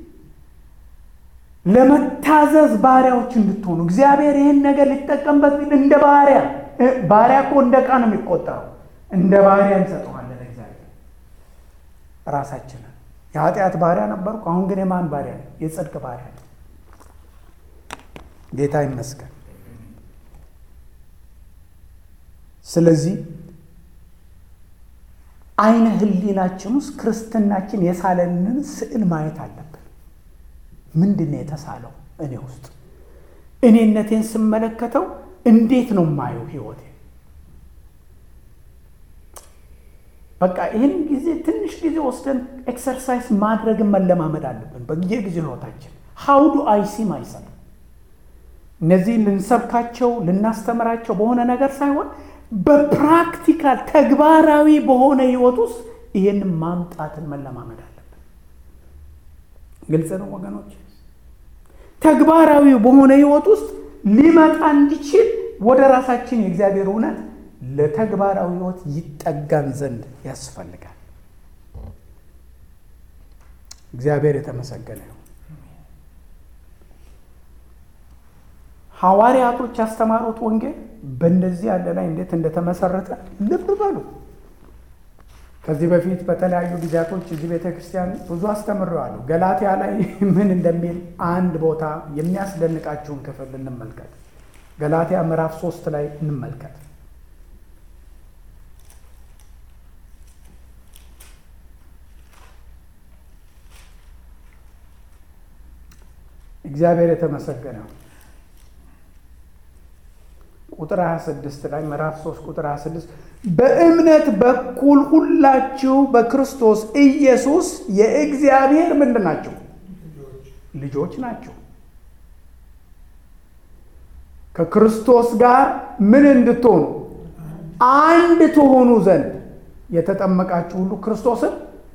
ለመታዘዝ ባሪያዎች እንድትሆኑ እግዚአብሔር ይህን ነገር ሊጠቀምበት ቢል እንደ ባሪያ ባሪያ እኮ እንደ ዕቃ ነው የሚቆጠረው። እንደ ባሪያ እንሰጠዋለን እግዚአብሔር ራሳችንን። የኃጢአት ባሪያ ነበርኩ፣ አሁን ግን የማን ባሪያ ነው? የጽድቅ ባሪያ ነው። ጌታ ይመስገን። ስለዚህ አይነ ህሊናችን ውስጥ ክርስትናችን የሳለንን ስዕል ማየት አለብን። ምንድን ነው የተሳለው እኔ ውስጥ? እኔነቴን ስመለከተው እንዴት ነው የማየው ህይወቴ? በቃ ይህን ጊዜ ትንሽ ጊዜ ወስደን ኤክሰርሳይዝ ማድረግን መለማመድ አለብን በየጊዜው ህይወታችን። how do I see myself? እነዚህ ልንሰብካቸው ልናስተምራቸው በሆነ ነገር ሳይሆን በፕራክቲካል ተግባራዊ በሆነ ህይወት ውስጥ ይሄን ማምጣትን መለማመድ አለብን። ግልጽ ነው ወገኖች። ተግባራዊ በሆነ ህይወት ውስጥ ሊመጣ እንዲችል ወደ ራሳችን የእግዚአብሔር እውነት ለተግባራዊ ህይወት ይጠጋን ዘንድ ያስፈልጋል። እግዚአብሔር የተመሰገነ ይሁን። ሐዋርያቶች ያስተማሩት ወንጌል በእንደዚህ ያለ ላይ እንዴት እንደተመሰረተ ልብ በሉ። ከዚህ በፊት በተለያዩ ጊዜያቶች እዚህ ቤተክርስቲያን ብዙ አስተምሬዋለሁ። ገላትያ ላይ ምን እንደሚል አንድ ቦታ የሚያስደንቃችሁን ክፍል እንመልከት። ገላትያ ምዕራፍ ሶስት ላይ እንመልከት። እግዚአብሔር የተመሰገነ ቁጥር ሃያ ስድስት ላይ ምዕራፍ ሶስት ቁጥር ሃያ ስድስት በእምነት በኩል ሁላችሁ በክርስቶስ ኢየሱስ የእግዚአብሔር ምንድን ናቸው? ልጆች ናቸው። ከክርስቶስ ጋር ምን እንድትሆኑ አንድ ትሆኑ ዘንድ የተጠመቃችሁ ሁሉ ክርስቶስን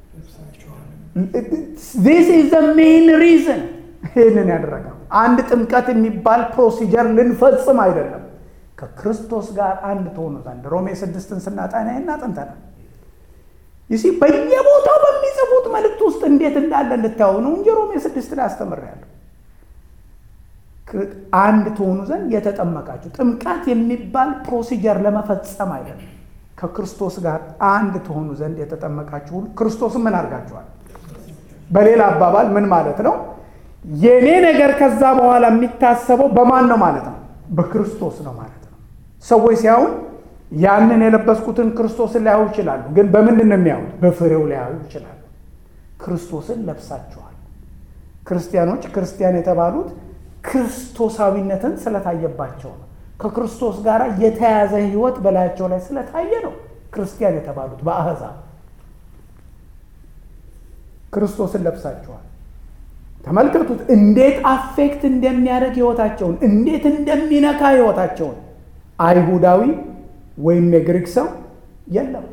this is the main reason ይህንን ያደረገው አንድ ጥምቀት የሚባል ፕሮሲጀር ልንፈጽም አይደለም፣ ከክርስቶስ ጋር አንድ ትሆኑ ዘንድ። ሮሜ ስድስትን ስናጠና እናጠንተናል። ይሲ በየቦታው በሚጽፉት መልእክት ውስጥ እንዴት እንዳለ እንድታዩ ነው እንጂ ሮሜ ስድስት ላይ አስተምሬያለሁ። አንድ ትሆኑ ዘንድ የተጠመቃችሁ ጥምቀት የሚባል ፕሮሲጀር ለመፈጸም አይደለም፣ ከክርስቶስ ጋር አንድ ትሆኑ ዘንድ የተጠመቃችሁ ሁሉ ክርስቶስን ምን አድርጋችኋል? በሌላ አባባል ምን ማለት ነው? የኔ ነገር ከዛ በኋላ የሚታሰበው በማን ነው ማለት ነው? በክርስቶስ ነው ማለት ነው። ሰዎች ሲያዩን ያንን የለበስኩትን ክርስቶስን ሊያዩ ይችላሉ፣ ግን በምንድን ነው የሚያዩት? በፍሬው ሊያዩ ይችላሉ። ክርስቶስን ለብሳችኋል። ክርስቲያኖች ክርስቲያን የተባሉት ክርስቶሳዊነትን ስለታየባቸው ነው። ከክርስቶስ ጋር የተያዘ ህይወት በላያቸው ላይ ስለታየ ነው ክርስቲያን የተባሉት። በአሕዛብ ክርስቶስን ለብሳችኋል። ተመልከቱት እንዴት አፌክት እንደሚያደርግ ህይወታቸውን፣ እንዴት እንደሚነካ ህይወታቸውን። አይሁዳዊ ወይም የግሪክ ሰው የለም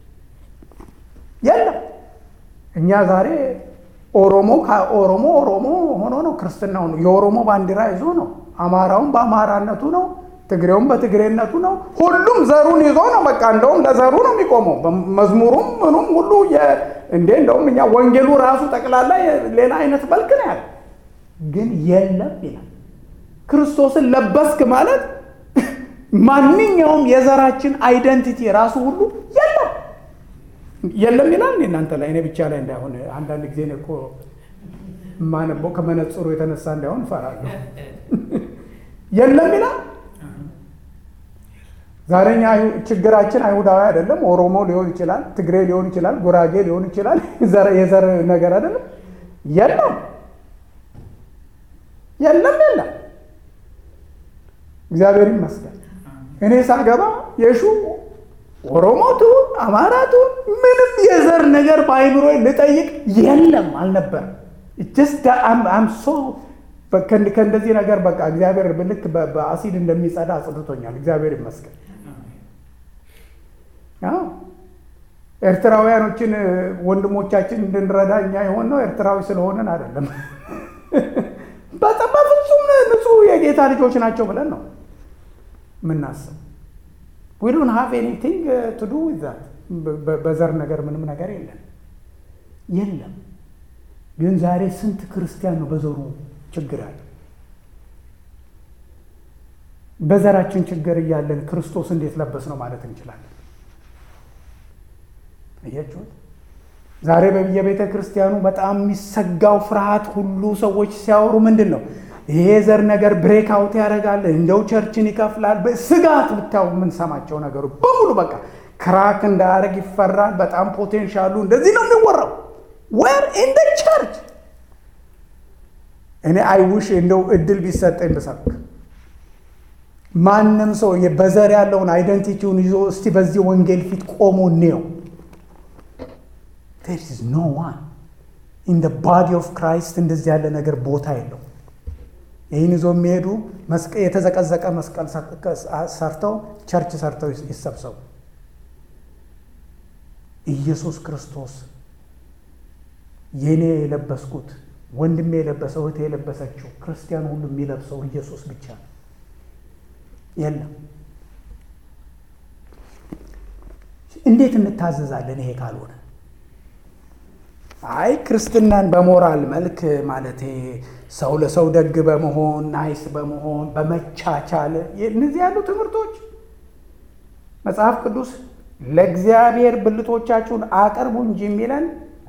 የለም። እኛ ዛሬ ኦሮሞ ከኦሮሞ ኦሮሞ ሆኖ ነው ክርስትናው ነው። የኦሮሞ ባንዲራ ይዞ ነው። አማራውን በአማራነቱ ነው፣ ትግሬውን በትግሬነቱ ነው። ሁሉም ዘሩን ይዞ ነው። በቃ እንደውም ለዘሩ ነው የሚቆመው። መዝሙሩም ምኑም ሁሉ እንዴ እንደውም እኛ ወንጌሉ ራሱ ጠቅላላ ሌላ አይነት መልክ ነው ያለ። ግን የለም ይላል። ክርስቶስን ለበስክ ማለት ማንኛውም የዘራችን አይደንቲቲ ራሱ ሁሉ የለም የለም ይላል። እናንተ ላይ እኔ ብቻ ላይ እንዳይሆን አንዳንድ ጊዜ እኮ ማነበው ከመነጽሩ የተነሳ እንዳይሆን እፈራለሁ። የለም ይላል። ዛሬኛ ችግራችን አይሁዳዊ አይደለም። ኦሮሞ ሊሆን ይችላል፣ ትግሬ ሊሆን ይችላል፣ ጉራጌ ሊሆን ይችላል። የዘር ነገር አይደለም። የለም የለም የለም። እግዚአብሔር ይመስገን። እኔ ሳገባ የሹ ኦሮሞቱ አማራቱ ምንም የዘር ነገር ባይምሮ ልጠይቅ የለም አልነበረም። just I'm I'm so ከእንደዚህ ነገር በቃ እግዚአብሔር ልክ በአሲድ እንደሚጸዳ አጽድቶኛል። እግዚአብሔር ይመስገን። አዎ ኤርትራውያኖችን ወንድሞቻችን እንድንረዳ እኛ የሆነው ኤርትራዊ ስለሆነን አይደለም። በጣም በፍጹም ንጹህ የጌታ ልጆች ናቸው ብለን ነው ምናስብ። we don't have anything to do with that። በዘር ነገር ምንም ነገር የለም የለም። ግን ዛሬ ስንት ክርስቲያን ነው በዘሩ ችግር አለ። በዘራችን ችግር እያለን ክርስቶስ እንዴት ለበስ ነው ማለት እንችላለን? እያችሁ ዛሬ በየቤተ ክርስቲያኑ በጣም የሚሰጋው ፍርሃት ሁሉ ሰዎች ሲያወሩ ምንድን ነው? ይሄ ዘር ነገር ብሬክ አውት ያደርጋል፣ እንደው ቸርችን ይከፍላል። በስጋት ብታው የምንሰማቸው ነገሩ በሙሉ በቃ ክራክ እንዳያደርግ ይፈራል። በጣም ፖቴንሻሉ እንደዚህ ነው የሚወራው። where in the church እኔ አይውሽ እንደው እድል ቢሰጠኝ ብሰብክ ማንም ሰው በዘር ያለውን አይደንቲቲውን ይዞ እስቲ በዚህ ወንጌል ፊት ቆሞ ነው። there is no one in the body of Christ እንደዚህ ያለ ነገር ቦታ የለው። ይህን ይዞ የሚሄዱ የተዘቀዘቀ መስቀል ሰርተው ቸርች ሰርተው ይሰብሰቡ። ኢየሱስ ክርስቶስ የኔ የለበስኩት ወንድሜ የለበሰው እህቴ የለበሰችው ክርስቲያን ሁሉ የሚለብሰው ኢየሱስ ብቻ ነው። የለም። እንዴት እንታዘዛለን ይሄ ካልሆነ? አይ ክርስትናን በሞራል መልክ ማለቴ ሰው ለሰው ደግ በመሆን ናይስ በመሆን በመቻቻል እነዚህ ያሉ ትምህርቶች መጽሐፍ ቅዱስ ለእግዚአብሔር ብልቶቻችሁን አቅርቡ እንጂ የሚለን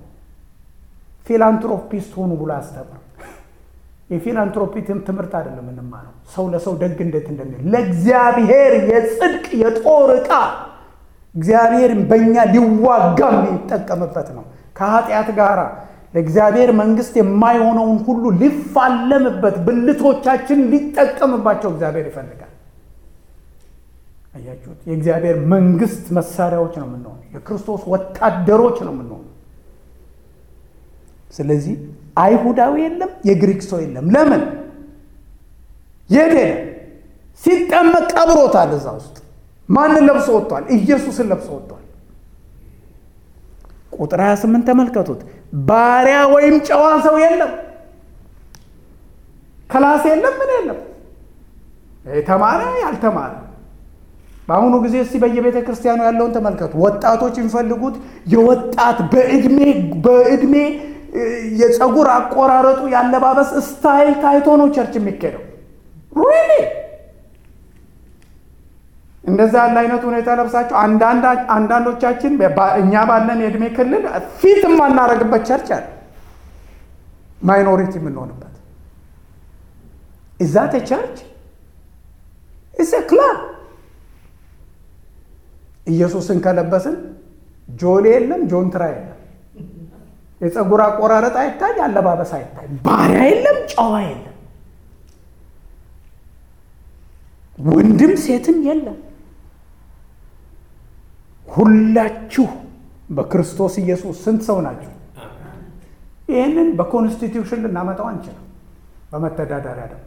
ፊላንትሮፒስት ሆኑ ብሎ አስተምር። የፊላንትሮፒ ትምህርት አይደለም እንማረው። ሰው ለሰው ደግ እንዴት እንደሚል ለእግዚአብሔር የጽድቅ የጦር ዕቃ እግዚአብሔር በእኛ ሊዋጋ የሚጠቀምበት ነው። ከኃጢአት ጋር ለእግዚአብሔር መንግስት የማይሆነውን ሁሉ ሊፋለምበት ብልቶቻችን ሊጠቀምባቸው እግዚአብሔር ይፈልጋል። አያችሁት? የእግዚአብሔር መንግስት መሳሪያዎች ነው የምንሆነው። የክርስቶስ ወታደሮች ነው የምንሆነው። ስለዚህ አይሁዳዊ የለም፣ የግሪክ ሰው የለም። ለምን? የት ሄደ? ሲጠመቅ ቀብሮታል። እዛ ውስጥ ማንን ለብሶ ወጥቷል? ኢየሱስን ለብሶ ወጥቷል። ቁጥር ሃያ ስምንት ተመልከቱት። ባሪያ ወይም ጨዋ ሰው የለም፣ ክላስ የለም፣ ምን የለም፣ የተማረ ያልተማረ። በአሁኑ ጊዜ እስቲ በየቤተ ክርስቲያኑ ያለውን ተመልከቱ። ወጣቶች የሚፈልጉት የወጣት በእድሜ በእድሜ የፀጉር አቆራረጡ ያለባበስ ስታይል ታይቶ ነው ቸርች የሚካሄደው። ሪሊ እንደዛ ያለ አይነት ሁኔታ ለብሳቸው አንዳንድ አንዳንዶቻችን እኛ ባለን የእድሜ ክልል ፊት የማናረግበት ቸርች አለ፣ ማይኖሪቲ የምንሆንበት። is that a church? it's a club። ኢየሱስን ከለበስን ጆሌ የለም፣ ጆንትራ የለም፣ የፀጉር አቆራረጥ አይታይ፣ አለባበስ አይታይ፣ ባሪያ የለም፣ ጨዋ የለም፣ ወንድም ሴትም የለም። ሁላችሁ በክርስቶስ ኢየሱስ ስንት ሰው ናችሁ? ይህንን በኮንስቲቲዩሽን ልናመጣው አንችልም። በመተዳደሪያ ደግሞ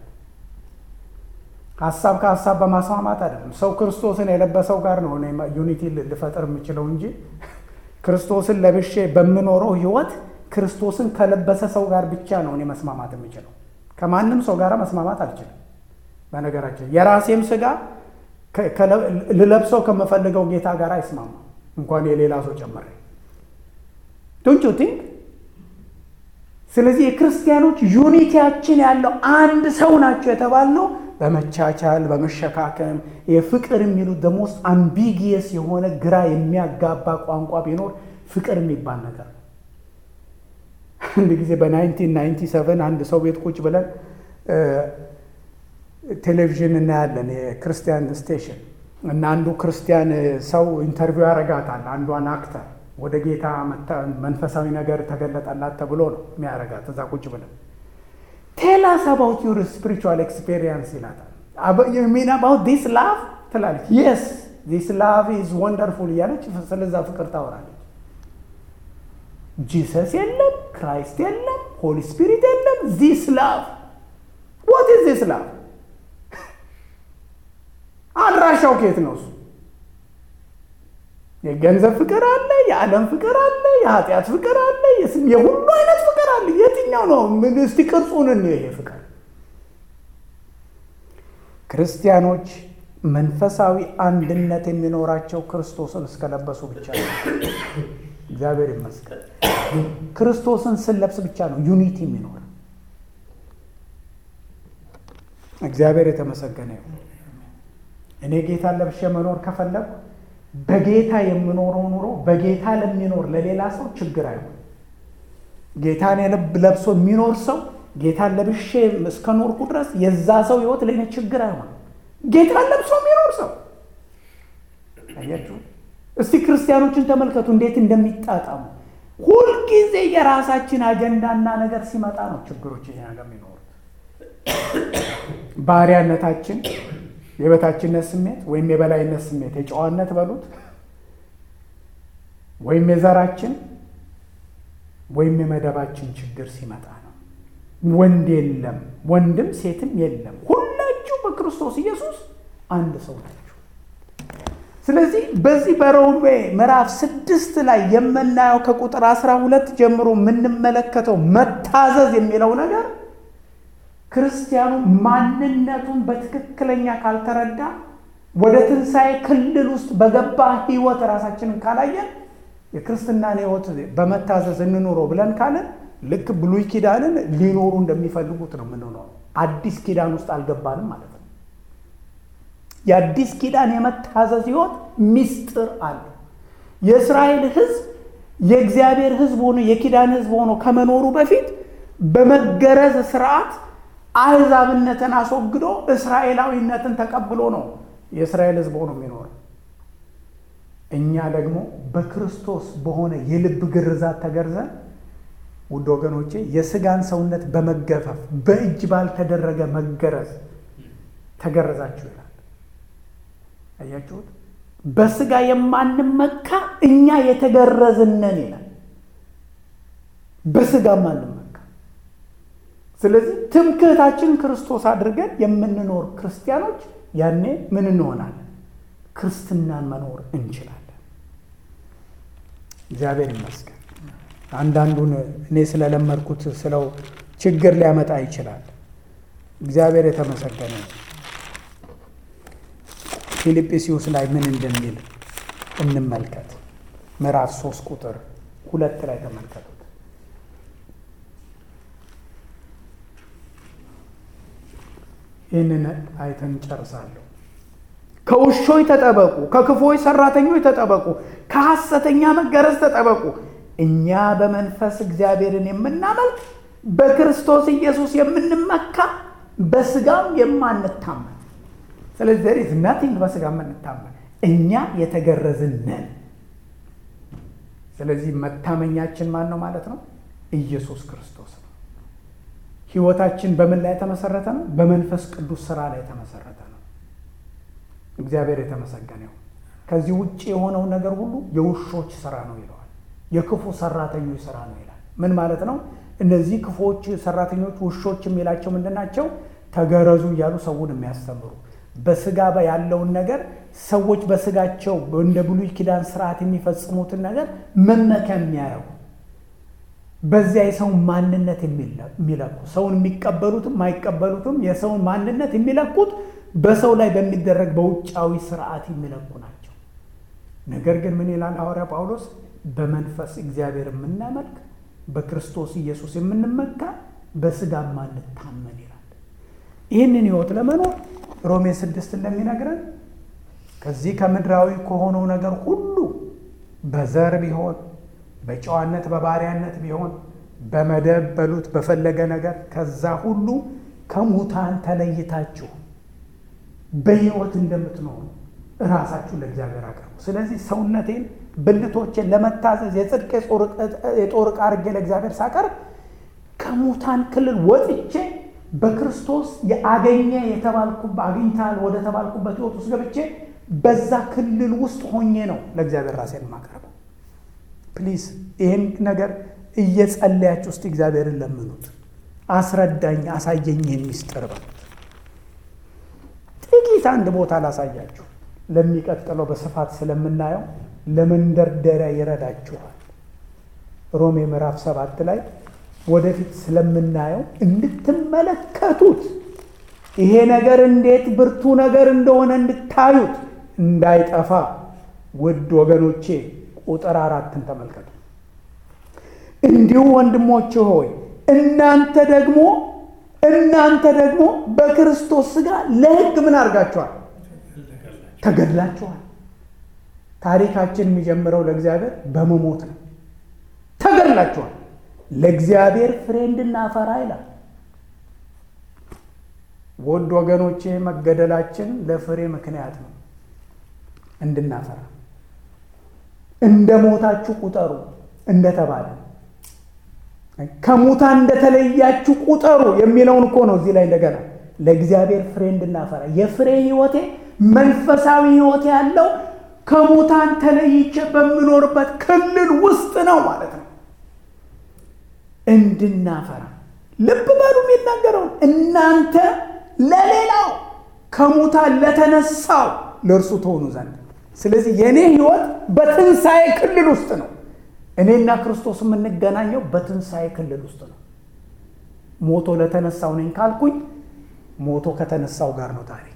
ሀሳብ ከሀሳብ በማስማማት አይደለም። ሰው ክርስቶስን የለበሰው ጋር ነው እኔ ዩኒቲ ልፈጥር የምችለው እንጂ ክርስቶስን ለብሼ በምኖረው ህይወት ክርስቶስን ከለበሰ ሰው ጋር ብቻ ነው እኔ መስማማት የምችለው። ከማንም ሰው ጋር መስማማት አልችልም። በነገራችን የራሴም ስጋ ልለብሰው ከመፈልገው ጌታ ጋር አይስማማ፣ እንኳን የሌላ ሰው ጨመረ። ዶንት ዩ ቲንክ? ስለዚህ የክርስቲያኖች ዩኒቲያችን ያለው አንድ ሰው ናቸው የተባልነው በመቻቻል በመሸካከም የፍቅር የሚሉት the most ambiguous የሆነ ግራ የሚያጋባ ቋንቋ ቢኖር ፍቅር የሚባል ነገር ነው። አንድ ጊዜ በናይንቲን ናይንቲ ሰቨን አንድ ሰው ቤት ቁጭ ብለን ቴሌቪዥን እናያለን፣ የክርስቲያን ስቴሽን እና አንዱ ክርስቲያን ሰው ኢንተርቪው ያረጋታል። አንዷን አክተር ወደ ጌታ መንፈሳዊ ነገር ተገለጠላት ተብሎ ነው የሚያረጋት። እዛ ቁጭ ብለን tell us about your spiritual experience ይላታል። you mean about this love ትላለች። yes this love is wonderful እያለች ስለዛ ፍቅር ታወራለች። ጂሰስ የለም፣ ክራይስት የለም፣ ሆሊ ስፒሪት የለም። this love what is this love? አድራሻው ከየት ነው? እሱ የገንዘብ ፍቅር አለ፣ የዓለም ፍቅር አለ፣ የኃጢአት ፍቅር አለ፣ የሁሉ አይነት ፍቅር አለ። የትኛው ነው? ምን እስቲ ቅርጹን ነው ይሄ ፍቅር? ክርስቲያኖች መንፈሳዊ አንድነት የሚኖራቸው ክርስቶስን እስከለበሱ ብቻ ነው። እግዚአብሔር ይመስገን። ክርስቶስን ስለብስ ብቻ ነው ዩኒቲ የሚኖር። እግዚአብሔር የተመሰገነ ይሁን። እኔ ጌታን ለብሼ መኖር ከፈለኩ በጌታ የምኖረው ኑሮ በጌታ ለሚኖር ለሌላ ሰው ችግር አይሆንም። ጌታን ለብሶ የሚኖር ሰው ጌታን ለብሼ እስከኖርኩ ድረስ የዛ ሰው ህይወት ለኔ ችግር አይሆንም። ጌታን ለብሶ የሚኖር ሰው አያችሁ። እስቲ ክርስቲያኖችን ተመልከቱ እንዴት እንደሚጣጣሙ። ሁልጊዜ የራሳችን አጀንዳና ነገር ሲመጣ ነው ችግሮች እኛ ጋር የሚኖሩት። ባሪያነታችን የበታችነት ስሜት ወይም የበላይነት ስሜት የጨዋነት በሉት ወይም የዘራችን ወይም የመደባችን ችግር ሲመጣ ነው። ወንድ የለም፣ ወንድም ሴትም የለም፣ ሁላችሁ በክርስቶስ ኢየሱስ አንድ ሰው ናችሁ። ስለዚህ በዚህ በሮሜ ምዕራፍ ስድስት ላይ የምናየው ከቁጥር አስራ ሁለት ጀምሮ የምንመለከተው መታዘዝ የሚለው ነገር ክርስቲያኑ ማንነቱን በትክክለኛ ካልተረዳ ወደ ትንሣኤ ክልል ውስጥ በገባ ህይወት ራሳችንን ካላየን የክርስትናን ህይወት በመታዘዝ እንኖረው ብለን ካለን ልክ ብሉይ ኪዳንን ሊኖሩ እንደሚፈልጉት ነው የምንኖረው። አዲስ ኪዳን ውስጥ አልገባንም ማለት ነው። የአዲስ ኪዳን የመታዘዝ ህይወት ሚስጥር አለ። የእስራኤል ህዝብ የእግዚአብሔር ህዝብ ሆኖ የኪዳን ህዝብ ሆኖ ከመኖሩ በፊት በመገረዝ ስርዓት አሕዛብነትን አስወግዶ እስራኤላዊነትን ተቀብሎ ነው የእስራኤል ህዝብ ሆኖ የሚኖረው። እኛ ደግሞ በክርስቶስ በሆነ የልብ ግርዛት ተገርዘን ውድ ወገኖቼ የስጋን ሰውነት በመገፈፍ በእጅ ባልተደረገ መገረዝ ተገረዛችሁ ይላል። አያችሁት? በስጋ የማንመካ እኛ የተገረዝን ነን ይላል። በስጋ ማንመካ። ስለዚህ ትምክህታችን ክርስቶስ አድርገን የምንኖር ክርስቲያኖች ያኔ ምን እንሆናለን? ክርስትናን መኖር እንችላለን። እግዚአብሔር ይመስገን። አንዳንዱን እኔ ስለለመድኩት ስለው ችግር ሊያመጣ ይችላል። እግዚአብሔር የተመሰገነ ነው። ፊልጵስዩስ ላይ ምን እንደሚል እንመልከት። ምዕራፍ ሶስት ቁጥር ሁለት ላይ ተመልከቱት። ይህንን አይተን ጨርሳለሁ። ከውሾች ተጠበቁ፣ ከክፉዎች ሰራተኞች ተጠበቁ፣ ከሐሰተኛ መገረዝ ተጠበቁ። እኛ በመንፈስ እግዚአብሔርን የምናመልክ በክርስቶስ ኢየሱስ የምንመካ በስጋም የማንታመን። ስለዚህ there is nothing በስጋ የምንታመን እኛ የተገረዝን ነን። ስለዚህ መታመኛችን ማን ነው ማለት ነው? ኢየሱስ ክርስቶስ ነው። ሕይወታችን በምን ላይ የተመሰረተ ነው? በመንፈስ ቅዱስ ስራ ላይ የተመሰረተ ነው። እግዚአብሔር የተመሰገነ ይሁን። ከዚህ ውጭ የሆነው ነገር ሁሉ የውሾች ስራ ነው ይለዋል። የክፉ ሰራተኞች ስራ ነው ይላል። ምን ማለት ነው? እነዚህ ክፉዎች ሰራተኞች ውሾች የሚላቸው ምንድን ናቸው? ተገረዙ እያሉ ሰውን የሚያስተምሩ በስጋ ያለውን ነገር ሰዎች በስጋቸው እንደ ብሉይ ኪዳን ስርዓት የሚፈጽሙትን ነገር መመኪያ የሚያደርጉ በዚያ የሰውን ማንነት የሚለኩ ሰውን የሚቀበሉትም የማይቀበሉትም የሰውን ማንነት የሚለኩት በሰው ላይ በሚደረግ በውጫዊ ስርዓት የሚለኩ ናቸው። ነገር ግን ምን ይላል ሐዋርያ ጳውሎስ? በመንፈስ እግዚአብሔር የምናመልክ በክርስቶስ ኢየሱስ የምንመካ በስጋ ማንታመን ይላል። ይህንን ህይወት ለመኖር ሮሜ ስድስት እንደሚነግረን ከዚህ ከምድራዊ ከሆነው ነገር ሁሉ በዘር ቢሆን በጨዋነት በባሪያነት ቢሆን በመደብ በሉት በፈለገ ነገር ከዛ ሁሉ ከሙታን ተለይታችሁ በህይወት እንደምትኖሩ ራሳችሁን ለእግዚአብሔር አቅርቡ። ስለዚህ ሰውነቴን ብልቶቼን ለመታዘዝ የጽድቅ የጦር ዕቃ አድርጌ ለእግዚአብሔር ሳቀርብ ከሙታን ክልል ወጥቼ በክርስቶስ የአገኘ የተባልኩ አግኝታል ወደ ተባልኩበት ህይወት ውስጥ ገብቼ በዛ ክልል ውስጥ ሆኜ ነው ለእግዚአብሔር ራሴን ማቀርበው። ፕሊዝ ይህን ነገር እየጸለያችሁ ውስጥ እግዚአብሔርን ለምኑት። አስረዳኝ፣ አሳየኝ የሚስጥር በሉት። ጥቂት አንድ ቦታ ላሳያችሁ፣ ለሚቀጥለው በስፋት ስለምናየው ለመንደርደሪያ ይረዳችኋል። ሮሜ ምዕራፍ ሰባት ላይ ወደፊት ስለምናየው እንድትመለከቱት ይሄ ነገር እንዴት ብርቱ ነገር እንደሆነ እንድታዩት እንዳይጠፋ ውድ ወገኖቼ ቁጥር አራትን ተመልከቱ። እንዲሁ ወንድሞቼ ሆይ እናንተ ደግሞ እናንተ ደግሞ በክርስቶስ ሥጋ ለሕግ ምን አድርጋችኋል? ተገድላችኋል። ታሪካችን የሚጀምረው ለእግዚአብሔር በመሞት ነው። ተገድላችኋል ለእግዚአብሔር ፍሬ እንድናፈራ ይላል። ውድ ወገኖቼ መገደላችን ለፍሬ ምክንያት ነው፣ እንድናፈራ። እንደ ሞታችሁ ቁጠሩ እንደተባለ ከሙታን እንደተለያችሁ ቁጠሩ የሚለውን እኮ ነው እዚህ ላይ እንደገና ለእግዚአብሔር ፍሬ እንድናፈራ። የፍሬ ህይወቴ መንፈሳዊ ህይወቴ ያለው ከሙታን ተለይቼ በምኖርበት ክልል ውስጥ ነው ማለት ነው። እንድናፈራ ልብ በሉ የሚናገረውን እናንተ ለሌላው ከሙታን ለተነሳው ለእርሱ ትሆኑ ዘንድ። ስለዚህ የኔ ህይወት በትንሣኤ ክልል ውስጥ ነው። እኔና ክርስቶስ የምንገናኘው በትንሣኤ ክልል ውስጥ ነው። ሞቶ ለተነሳው ነኝ ካልኩኝ ሞቶ ከተነሳው ጋር ነው ታሪክ።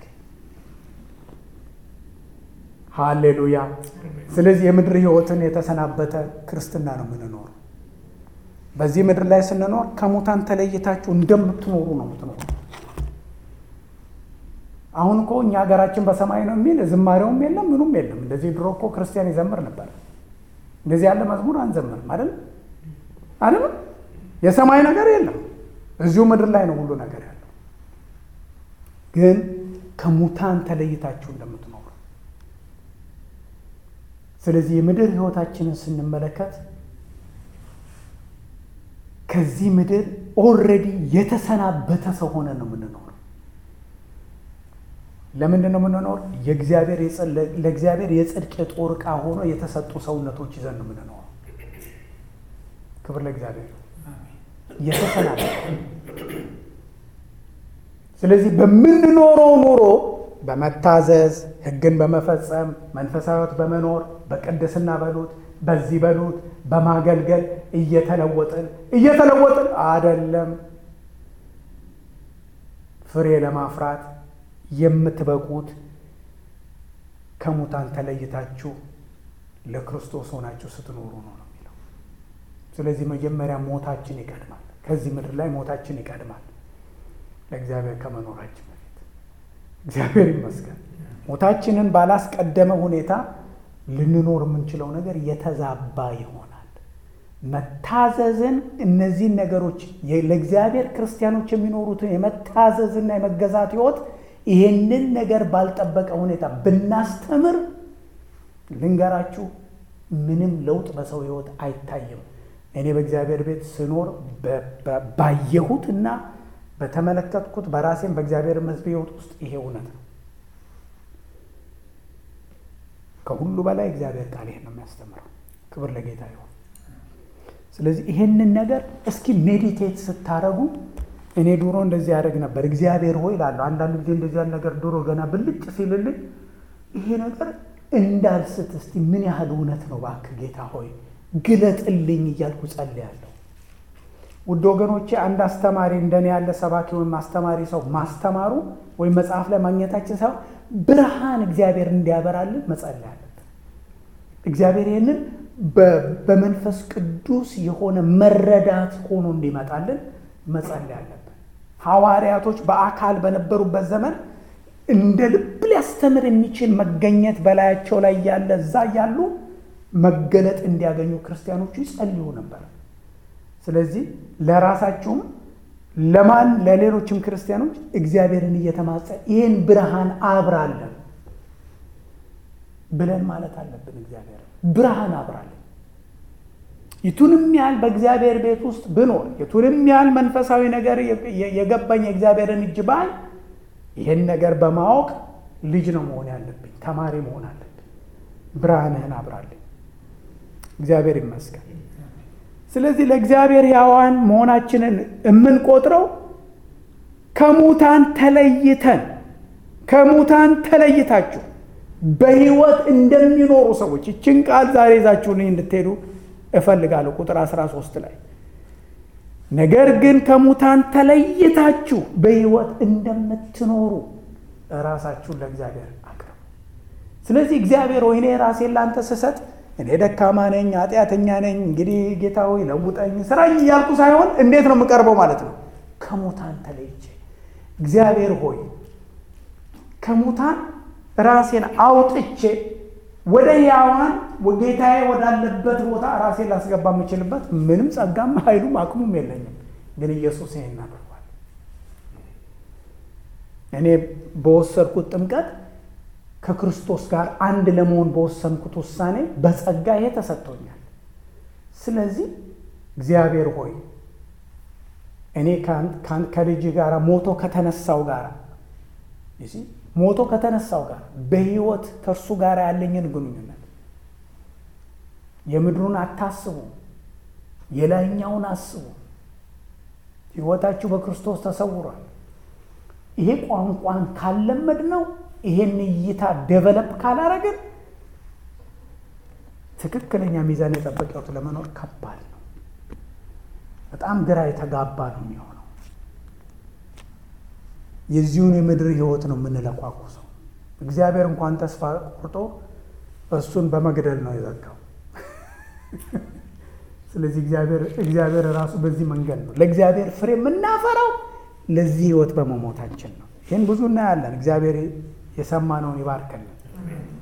ሃሌሉያ። ስለዚህ የምድር ህይወትን የተሰናበተ ክርስትና ነው የምንኖረው። በዚህ ምድር ላይ ስንኖር ከሙታን ተለይታችሁ እንደምትኖሩ ነው የምትኖሩ። አሁን እኮ እኛ ሀገራችን በሰማይ ነው የሚል ዝማሬውም የለም ምኑም የለም። እንደዚህ ድሮ እኮ ክርስቲያን ይዘምር ነበር። እንደዚህ ያለ መዝሙር አንዘምርም አይደል? አይደል? የሰማይ ነገር የለም። እዚሁ ምድር ላይ ነው ሁሉ ነገር ያለው። ግን ከሙታን ተለይታችሁ እንደምትኖሩ። ስለዚህ የምድር ህይወታችንን ስንመለከት ከዚህ ምድር ኦልሬዲ የተሰናበተ ሰው ሆነ ነው የምንኖረው። ለምንድን ነው የምንኖር? የእግዚአብሔር ለእግዚአብሔር የጽድቅ የጦር ዕቃ ሆኖ የተሰጡ ሰውነቶች ይዘን ነው የምንኖረው። ክብር ለእግዚአብሔር። የተሰናለ ስለዚህ በምንኖረው ኑሮ በመታዘዝ ሕግን በመፈጸም መንፈሳዊት በመኖር በቅድስና በሉት በዚህ በሉት በማገልገል እየተለወጥን እየተለወጥን አይደለም ፍሬ ለማፍራት የምትበቁት ከሙታን ተለይታችሁ ለክርስቶስ ሆናችሁ ስትኖሩ ነው ነው የሚለው። ስለዚህ መጀመሪያ ሞታችን ይቀድማል። ከዚህ ምድር ላይ ሞታችን ይቀድማል ለእግዚአብሔር ከመኖራችን በፊት። እግዚአብሔር ይመስገን። ሞታችንን ባላስቀደመ ሁኔታ ልንኖር የምንችለው ነገር የተዛባ ይሆናል። መታዘዝን እነዚህን ነገሮች ለእግዚአብሔር ክርስቲያኖች የሚኖሩትን የመታዘዝና የመገዛት ሕይወት ይሄንን ነገር ባልጠበቀ ሁኔታ ብናስተምር ልንገራችሁ ምንም ለውጥ በሰው ሕይወት አይታይም። እኔ በእግዚአብሔር ቤት ስኖር ባየሁትና በተመለከትኩት በራሴም በእግዚአብሔር ሕዝብ ሕይወት ውስጥ ይሄ እውነት ነው። ከሁሉ በላይ እግዚአብሔር ቃል ይሄን ነው የሚያስተምረው። ክብር ለጌታ ይሁን። ስለዚህ ይሄንን ነገር እስኪ ሜዲቴት ስታረጉ እኔ ድሮ እንደዚህ ያደርግ ነበር። እግዚአብሔር ሆይ እላለሁ አንዳንድ ጊዜ እንደዚህ ያለ ነገር ድሮ ገና ብልጭ ሲልልኝ ይሄ ነገር እንዳልስት እስቲ ምን ያህል እውነት ነው እባክህ ጌታ ሆይ ግለጥልኝ እያልኩ ጸልያለሁ። ውድ ወገኖቼ አንድ አስተማሪ እንደኔ ያለ ሰባኪ ወይም አስተማሪ ሰው ማስተማሩ ወይም መጽሐፍ ላይ ማግኘታችን ሳይሆን ብርሃን እግዚአብሔር እንዲያበራልን መጸለይ አለብን። እግዚአብሔር ይህንን በመንፈስ ቅዱስ የሆነ መረዳት ሆኖ እንዲመጣልን መጸለይ አለብን። ሐዋርያቶች በአካል በነበሩበት ዘመን እንደ ልብ ሊያስተምር የሚችል መገኘት በላያቸው ላይ ያለ እዛ ያሉ መገለጥ እንዲያገኙ ክርስቲያኖቹ ይጸልዩ ነበር። ስለዚህ ለራሳችሁም ለማን ለሌሎችም ክርስቲያኖች እግዚአብሔርን እየተማጸን ይህን ብርሃን አብራለን ብለን ማለት አለብን። እግዚአብሔር ብርሃን አብራለን። የቱንም ያህል በእግዚአብሔር ቤት ውስጥ ብኖር የቱንም ያህል መንፈሳዊ ነገር የገባኝ የእግዚአብሔርን እጅ ባይ ይህን ነገር በማወቅ ልጅ ነው መሆን ያለብኝ፣ ተማሪ መሆን አለብኝ። ብርሃንህን አብራልኝ። እግዚአብሔር ይመስገን። ስለዚህ ለእግዚአብሔር ሕያዋን መሆናችንን የምንቆጥረው ከሙታን ተለይተን ከሙታን ተለይታችሁ በሕይወት እንደሚኖሩ ሰዎች ይችን ቃል ዛሬ ይዛችሁልኝ እንድትሄዱ እፈልጋለሁ። ቁጥር አስራ ሶስት ላይ ነገር ግን ከሙታን ተለይታችሁ በሕይወት እንደምትኖሩ ራሳችሁን ለእግዚአብሔር አቅርቡ። ስለዚህ እግዚአብሔር ሆይ እኔ ራሴን ላንተ ስሰጥ እኔ ደካማ ነኝ፣ ኃጢአተኛ ነኝ፣ እንግዲህ ጌታ ሆይ ለውጠኝ ስራኝ እያልኩ ሳይሆን እንዴት ነው የምቀርበው ማለት ነው? ከሙታን ተለይቼ እግዚአብሔር ሆይ ከሙታን ራሴን አውጥቼ ወደ ሕያዋን ጌታዬ ወዳለበት ቦታ ራሴን ላስገባ የምችልበት ምንም ጸጋም ኃይሉም አቅሙም የለኝም። ግን ኢየሱስ ይሄን አድርጓል። እኔ በወሰድኩት ጥምቀት ከክርስቶስ ጋር አንድ ለመሆን በወሰንኩት ውሳኔ በጸጋ ይሄ ተሰጥቶኛል። ስለዚህ እግዚአብሔር ሆይ እኔ ከልጅ ጋር ሞቶ ከተነሳው ጋር ሞቶ ከተነሳው ጋር በሕይወት ከእርሱ ጋር ያለኝን ግንኙነት የምድሩን አታስቡ፣ የላይኛውን አስቡ። ሕይወታችሁ በክርስቶስ ተሰውሯል። ይሄ ቋንቋን ካለመድ ነው ይሄን እይታ ዴቨሎፕ ካላረግን ትክክለኛ ሚዛን የጠበቀ ሕይወት ለመኖር ከባድ ነው። በጣም ግራ የተጋባ ነው የሚሆነው። የዚሁን የምድር ሕይወት ነው የምንለቋቁሰው። እግዚአብሔር እንኳን ተስፋ ቆርጦ እሱን በመግደል ነው የዘጋው። ስለዚህ እግዚአብሔር እግዚአብሔር ራሱ በዚህ መንገድ ነው ለእግዚአብሔር ፍሬ የምናፈራው ለዚህ ሕይወት በመሞታችን ነው። ይህን ብዙ እናያለን። እግዚአብሔር የሰማነውን ይባርከልን።